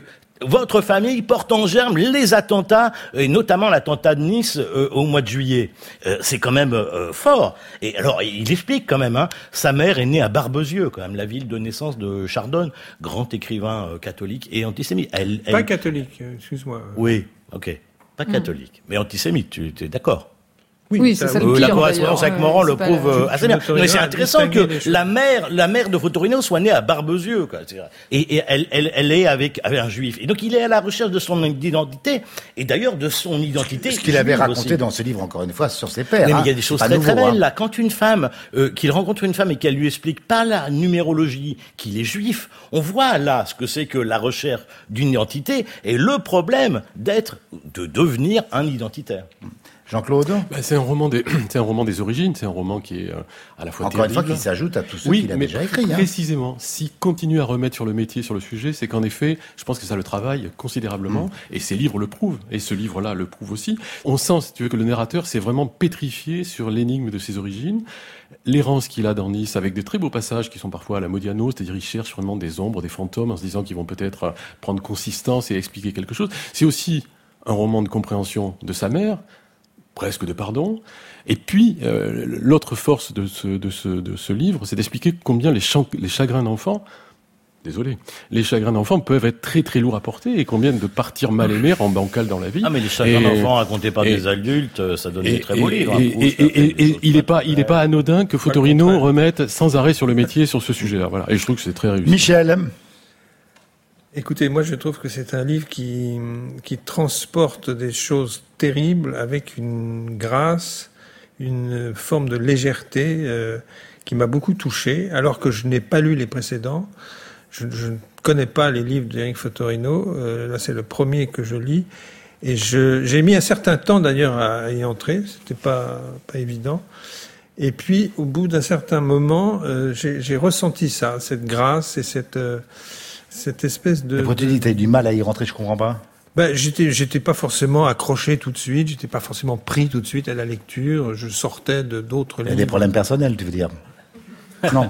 votre famille porte en germe les attentats, et notamment l'attentat de Nice euh, au mois de juillet. Euh, c'est quand même euh, fort. Et alors, il explique quand même, hein, sa mère est née à Barbezieux, quand même, la ville de naissance de Chardonne, grand écrivain euh, catholique et antisémite. Elle, elle...
Pas catholique, excuse-moi.
Oui, ok. Pas catholique, mmh. mais antisémite, tu es d'accord?
Oui, oui c'est ça le pire,
la correspondance avec Morand le prouve euh, assez bien. Mais c'est intéressant que la mère, la mère de Fotorino soit née à Barbezieux, quoi. Et, et elle, elle, elle est avec, avec un juif. Et donc il est à la recherche de son identité, et d'ailleurs de son identité.
Ce qu'il avait raconté aussi dans ce livre, encore une fois, sur ses pères.
Mais
hein.
il y a des choses très nouveau, très belles hein. là. Quand une femme, euh, qu'il rencontre une femme et qu'elle lui explique par la numérologie qu'il est juif, on voit là ce que c'est que la recherche d'une identité et le problème d'être, de devenir un identitaire.
Jean-Claude
bah, c'est un roman des, c'est un roman des origines, c'est un roman qui est euh, à la fois
encore
terrible.
une fois qui s'ajoute à tous ceux
oui,
qu'il a
mais
déjà écrits. Hein.
Précisément, s'il continue à remettre sur le métier, sur le sujet, c'est qu'en effet, je pense que ça le travaille considérablement, mmh. et ces livres le prouvent, et ce livre-là le prouve aussi. On sent, si tu veux, que le narrateur s'est vraiment pétrifié sur l'énigme de ses origines, l'errance qu'il a dans Nice, avec des très beaux passages qui sont parfois à la Modiano, c'est-à-dire il cherche vraiment des ombres, des fantômes, en se disant qu'ils vont peut-être prendre consistance et expliquer quelque chose. C'est aussi un roman de compréhension de sa mère, presque de pardon. Et puis, euh, l'autre force de ce, de ce, de ce livre, c'est d'expliquer combien les, ch- les chagrins d'enfants, désolé, les chagrins d'enfants peuvent être très très lourds à porter et combien de partir mal aimés en bancal dans la vie.
Ah, mais les chagrins et, d'enfants racontés par et, des adultes, ça donne des très beaux livres.
Et, et, et, et, et il n'est pas, il est pas anodin que Fotorino remette sans arrêt sur le métier sur ce sujet-là. Voilà. Et je trouve que c'est très réussi.
Michel.
Écoutez, moi je trouve que c'est un livre qui, qui transporte des choses terribles avec une grâce, une forme de légèreté euh, qui m'a beaucoup touché, alors que je n'ai pas lu les précédents. Je, je ne connais pas les livres d'Éric Fotorino, euh, là c'est le premier que je lis, et je, j'ai mis un certain temps d'ailleurs à y entrer, c'était pas, pas évident. Et puis au bout d'un certain moment, euh, j'ai, j'ai ressenti ça, cette grâce et cette... Euh, cette espèce de...
Pourquoi tu dis que tu as eu du mal à y rentrer, je comprends pas.
Ben, j'étais, j'étais pas forcément accroché tout de suite, j'étais pas forcément pris tout de suite à la lecture, je sortais de d'autres livres.
Il y a des problèmes personnels, tu veux dire. Non.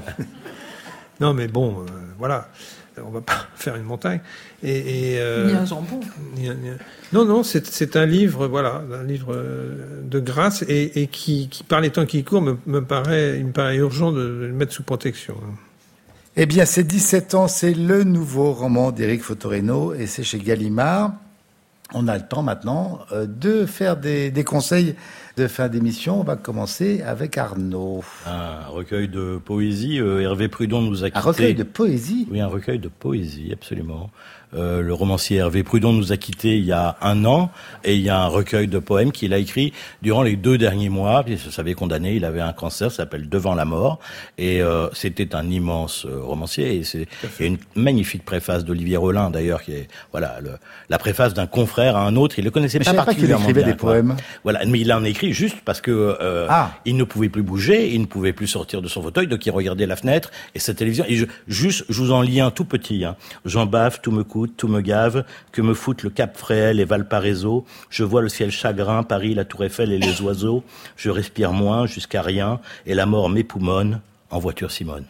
Non, mais bon, euh, voilà, on va pas faire une montagne. Et, et, euh,
ni un jambon.
Ni un, ni un... Non, non, c'est, c'est un livre, voilà, un livre de grâce et, et qui, qui, par les temps qui courent, me, me paraît, il me paraît urgent de, de le mettre sous protection.
Eh bien, c'est dix-sept ans, c'est le nouveau roman d'Éric Fotorino et c'est chez Gallimard. On a le temps maintenant euh, de faire des, des conseils de fin d'émission. On va commencer avec Arnaud.
Un recueil de poésie. Euh, Hervé Prudon nous a quittés.
Un recueil de poésie ?
Oui, un recueil de poésie, absolument. Euh, le romancier Hervé Prudon nous a quittés il y a un an et il y a un recueil de poèmes qu'il a écrit durant les deux derniers mois. Il se savait condamné, il avait un cancer, ça s'appelle Devant la mort et euh, c'était un immense euh, romancier et c'est il y a une magnifique préface d'Olivier Rollin d'ailleurs qui est voilà le, la préface d'un confrère à un autre. Il le connaissait
mais
pas particulièrement
pas qu'il
bien.
Des poèmes.
Voilà, mais il en a écrit juste parce que euh, ah. il ne pouvait plus bouger, il ne pouvait plus sortir de son fauteuil, donc il regardait la fenêtre et sa télévision. Et je, juste, je vous en lis un tout petit. Hein. J'en bave, tout me coûte, tout me gave, que me foutent le Cap Fréhel et Valparaiso. Je vois le ciel chagrin, Paris, la Tour Eiffel et les oiseaux. Je respire moins, jusqu'à rien, et la mort m'époumonne, en voiture Simone.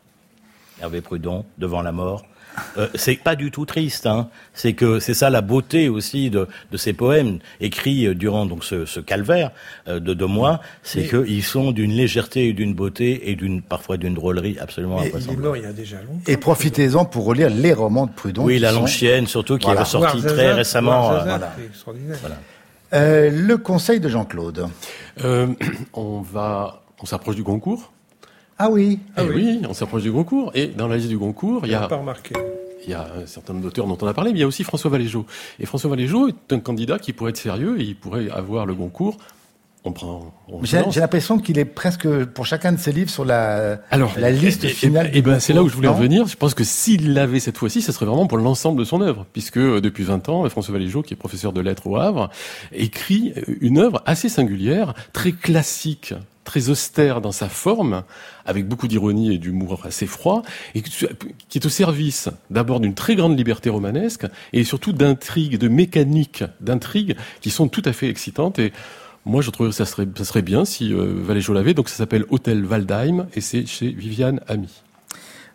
Hervé Prudon, Devant la mort. Euh, c'est pas du tout triste, hein. C'est que c'est ça la beauté aussi de, de ces poèmes écrits durant donc ce, ce calvaire euh, de deux mois, c'est mais, qu'ils sont d'une légèreté et d'une beauté et d'une parfois d'une drôlerie absolument impressionnante.
Il est mort il y a déjà longtemps.
Et profitez-en pour relire les romans de Prudon.
Oui, La Longue Chienne surtout qui voilà. est ressorti très Zaza, récemment.
Zaza,
voilà.
C'est extraordinaire.
Voilà.
Euh, le conseil de Jean-Claude.
Euh, on va, on s'approche du Goncourt.
Ah oui.
Ah oui. oui, on s'approche du Goncourt. Et dans la liste du Goncourt, il y a...
pas remarqué.
Il y a un certain nombre d'auteurs dont on a parlé, mais il y a aussi François Valéjot. Et François Valéjot est un candidat qui pourrait être sérieux et il pourrait avoir le Goncourt. On prend. On
j'ai, j'ai l'impression qu'il est presque pour chacun de ses livres sur la,
Alors,
la liste
et,
finale.
Et, et ben c'est là où je voulais en venir. Je pense que s'il l'avait cette fois-ci, ça serait vraiment pour l'ensemble de son œuvre, puisque depuis vingt ans, François Valéjot, qui est professeur de lettres au Havre, écrit une œuvre assez singulière, très classique, très austère dans sa forme, avec beaucoup d'ironie et d'humour assez froid, et qui est au service d'abord d'une très grande liberté romanesque, et surtout d'intrigues, de mécaniques d'intrigues qui sont tout à fait excitantes. Et moi, je trouve que ça serait, ça serait bien si euh, Valéjot l'avait. Donc ça s'appelle Hôtel Waldheim, et c'est chez Viviane Ami.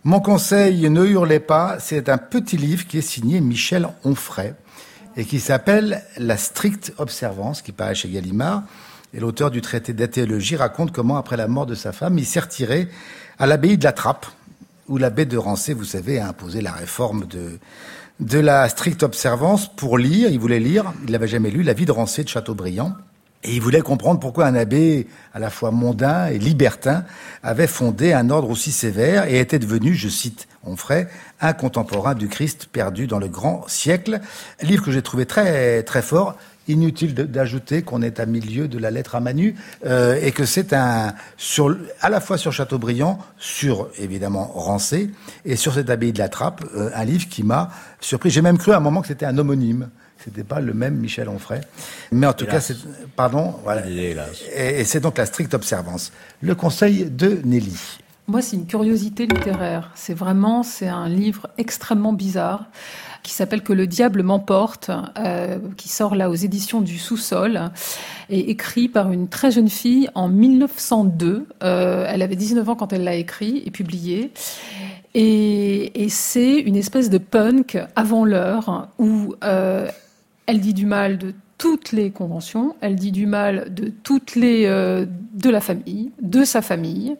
Mon conseil, ne hurlez pas, c'est un petit livre qui est signé Michel Onfray et qui s'appelle La stricte observance, qui paraît chez Gallimard. Et l'auteur du traité d'athéologie raconte comment, après la mort de sa femme, il s'est retiré à l'abbaye de la Trappe, où l'abbé de Rancé, vous savez, a imposé la réforme de, de la stricte observance pour lire. Il voulait lire, il l'avait jamais lu, La vie de Rancé de Chateaubriand. Et il voulait comprendre pourquoi un abbé, à la fois mondain et libertin, avait fondé un ordre aussi sévère et était devenu, je cite Onfray, un contemporain du Christ perdu dans le grand siècle. Livre que j'ai trouvé très, très fort. Inutile de, d'ajouter qu'on est à milieu de la lettre à Manu, euh, et que c'est un, sur, à la fois sur Chateaubriand, sur, évidemment, Rancé, et sur cette abbaye de la Trappe, euh, un livre qui m'a surpris. J'ai même cru à un moment que c'était un homonyme. C'était pas le même Michel Onfray. Mais en tout hélas. cas, c'est, pardon, voilà. Et, et c'est donc la stricte observance. Le conseil de Nelly.
Moi, c'est une curiosité littéraire. C'est vraiment, c'est un livre extrêmement bizarre qui s'appelle Que le diable m'emporte, euh, qui sort là aux éditions du Sous-sol, et écrit par une très jeune fille en mille neuf cent deux. Euh, elle avait dix-neuf ans quand elle l'a écrit et publié. Et, et c'est une espèce de punk avant l'heure où euh, elle dit du mal de toutes les conventions, elle dit du mal de toutes les euh, de la famille, de sa famille.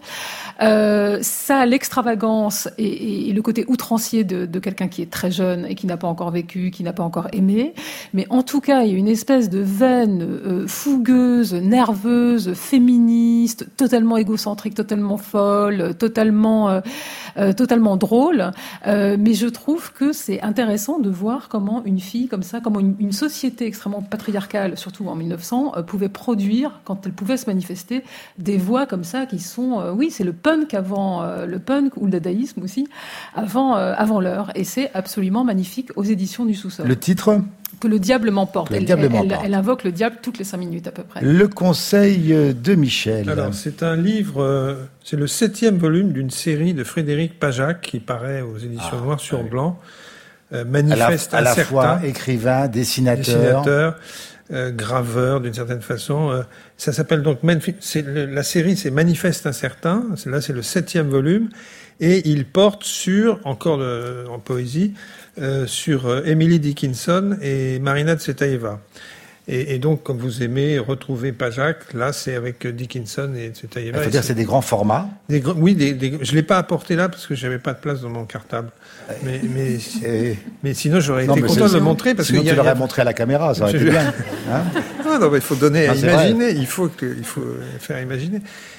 Euh, ça a l'extravagance et, et, et le côté outrancier de, de quelqu'un qui est très jeune et qui n'a pas encore vécu, qui n'a pas encore aimé. Mais en tout cas, il y a une espèce de veine euh, fougueuse, nerveuse, féministe, totalement égocentrique, totalement folle, totalement euh, euh, totalement drôle. Euh, mais je trouve que c'est intéressant de voir comment une fille comme ça, comment une, une société extrêmement patriarcale, surtout en mille neuf cents, euh, pouvait produire, quand elle pouvait se manifester, des voix comme ça qui sont, euh, oui, c'est le punk avant euh, le punk ou le dadaïsme aussi avant euh, avant l'heure, et c'est absolument magnifique aux éditions du Sous-sol.
Le titre ?
Que le diable m'emporte.
Le
elle,
diable
elle,
m'emporte.
Elle, elle invoque le diable toutes les cinq minutes à peu près.
Le conseil de Michel.
Alors c'est un livre, euh, c'est le septième volume d'une série de Frédéric Pajac qui paraît aux éditions
ah,
Noir sur
oui.
Blanc. Euh, manifeste
à la, à
incertain.
la fois écrivain, dessinateur.
dessinateur Euh, graveur d'une certaine façon. Euh, ça s'appelle donc c'est le, la série, c'est Manifeste incertain. C'est, là, c'est le septième volume, et il porte sur encore de, en poésie euh, sur euh, Emily Dickinson et Marina Tsvetaeva. Et, et donc, comme vous aimez retrouver Pajac, là, c'est avec Dickinson et Tsvetaeva.
Il faut dire que c'est des grands formats.
Des, oui, des, des, je l'ai pas apporté là parce que j'avais pas de place dans mon cartable. Mais, mais, et... mais sinon, j'aurais non, été content de le montrer parce que
sinon,
y a,
tu l'aurais
y a...
montré à la caméra, ça aurait été bien. Hein
non, non, mais il faut donner
non,
à imaginer. Il faut que, il faut faire imaginer.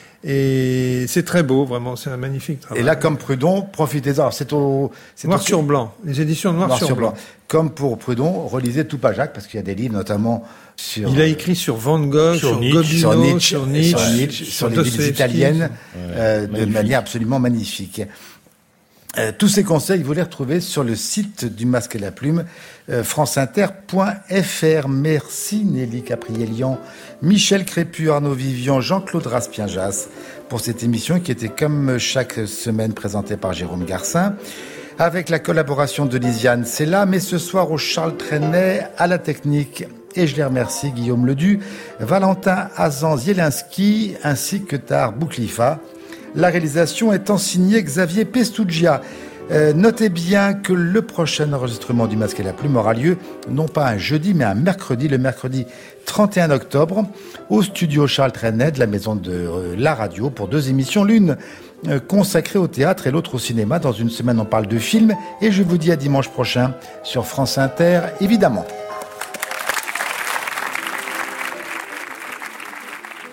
Et c'est très beau, vraiment, c'est un magnifique travail.
Et là, comme Prudhon, profitez-en. Alors, c'est au c'est
Noir
au...
sur blanc, les éditions Noir, Noir sur, sur blanc. blanc.
Comme pour Prudhon, relisez tout Pajac parce qu'il y a des livres, notamment sur.
Il a écrit sur Van Gogh, sur, sur Nietzsche,
sur Nietzsche,
sur, Nietzsche,
sur, Nietzsche, sur, sur les villes italiennes, ouais, euh, de manière absolument magnifique. Euh, tous ces conseils, vous les retrouvez sur le site du Masque et la Plume, euh, franceinter point f r. Merci Nelly Caprielian, Michel Crépu, Arnaud Vivian, Jean-Claude Raspien-Jass pour cette émission qui était comme chaque semaine présentée par Jérôme Garcin, avec la collaboration de Lisiane Sella, mais ce soir au Charles Trenet à la technique. Et je les remercie, Guillaume Ledu, Valentin Azan-Zielinski ainsi que Tahar Bouklifa. La réalisation étant signée Xavier Pestugia. Euh, notez bien que le prochain enregistrement du Masque et la Plume aura lieu non pas un jeudi mais un mercredi, le mercredi trente et un octobre, au studio Charles Trenet de la maison de euh, la radio pour deux émissions, l'une euh, consacrée au théâtre et l'autre au cinéma. Dans une semaine on parle de films et je vous dis à dimanche prochain sur France Inter évidemment.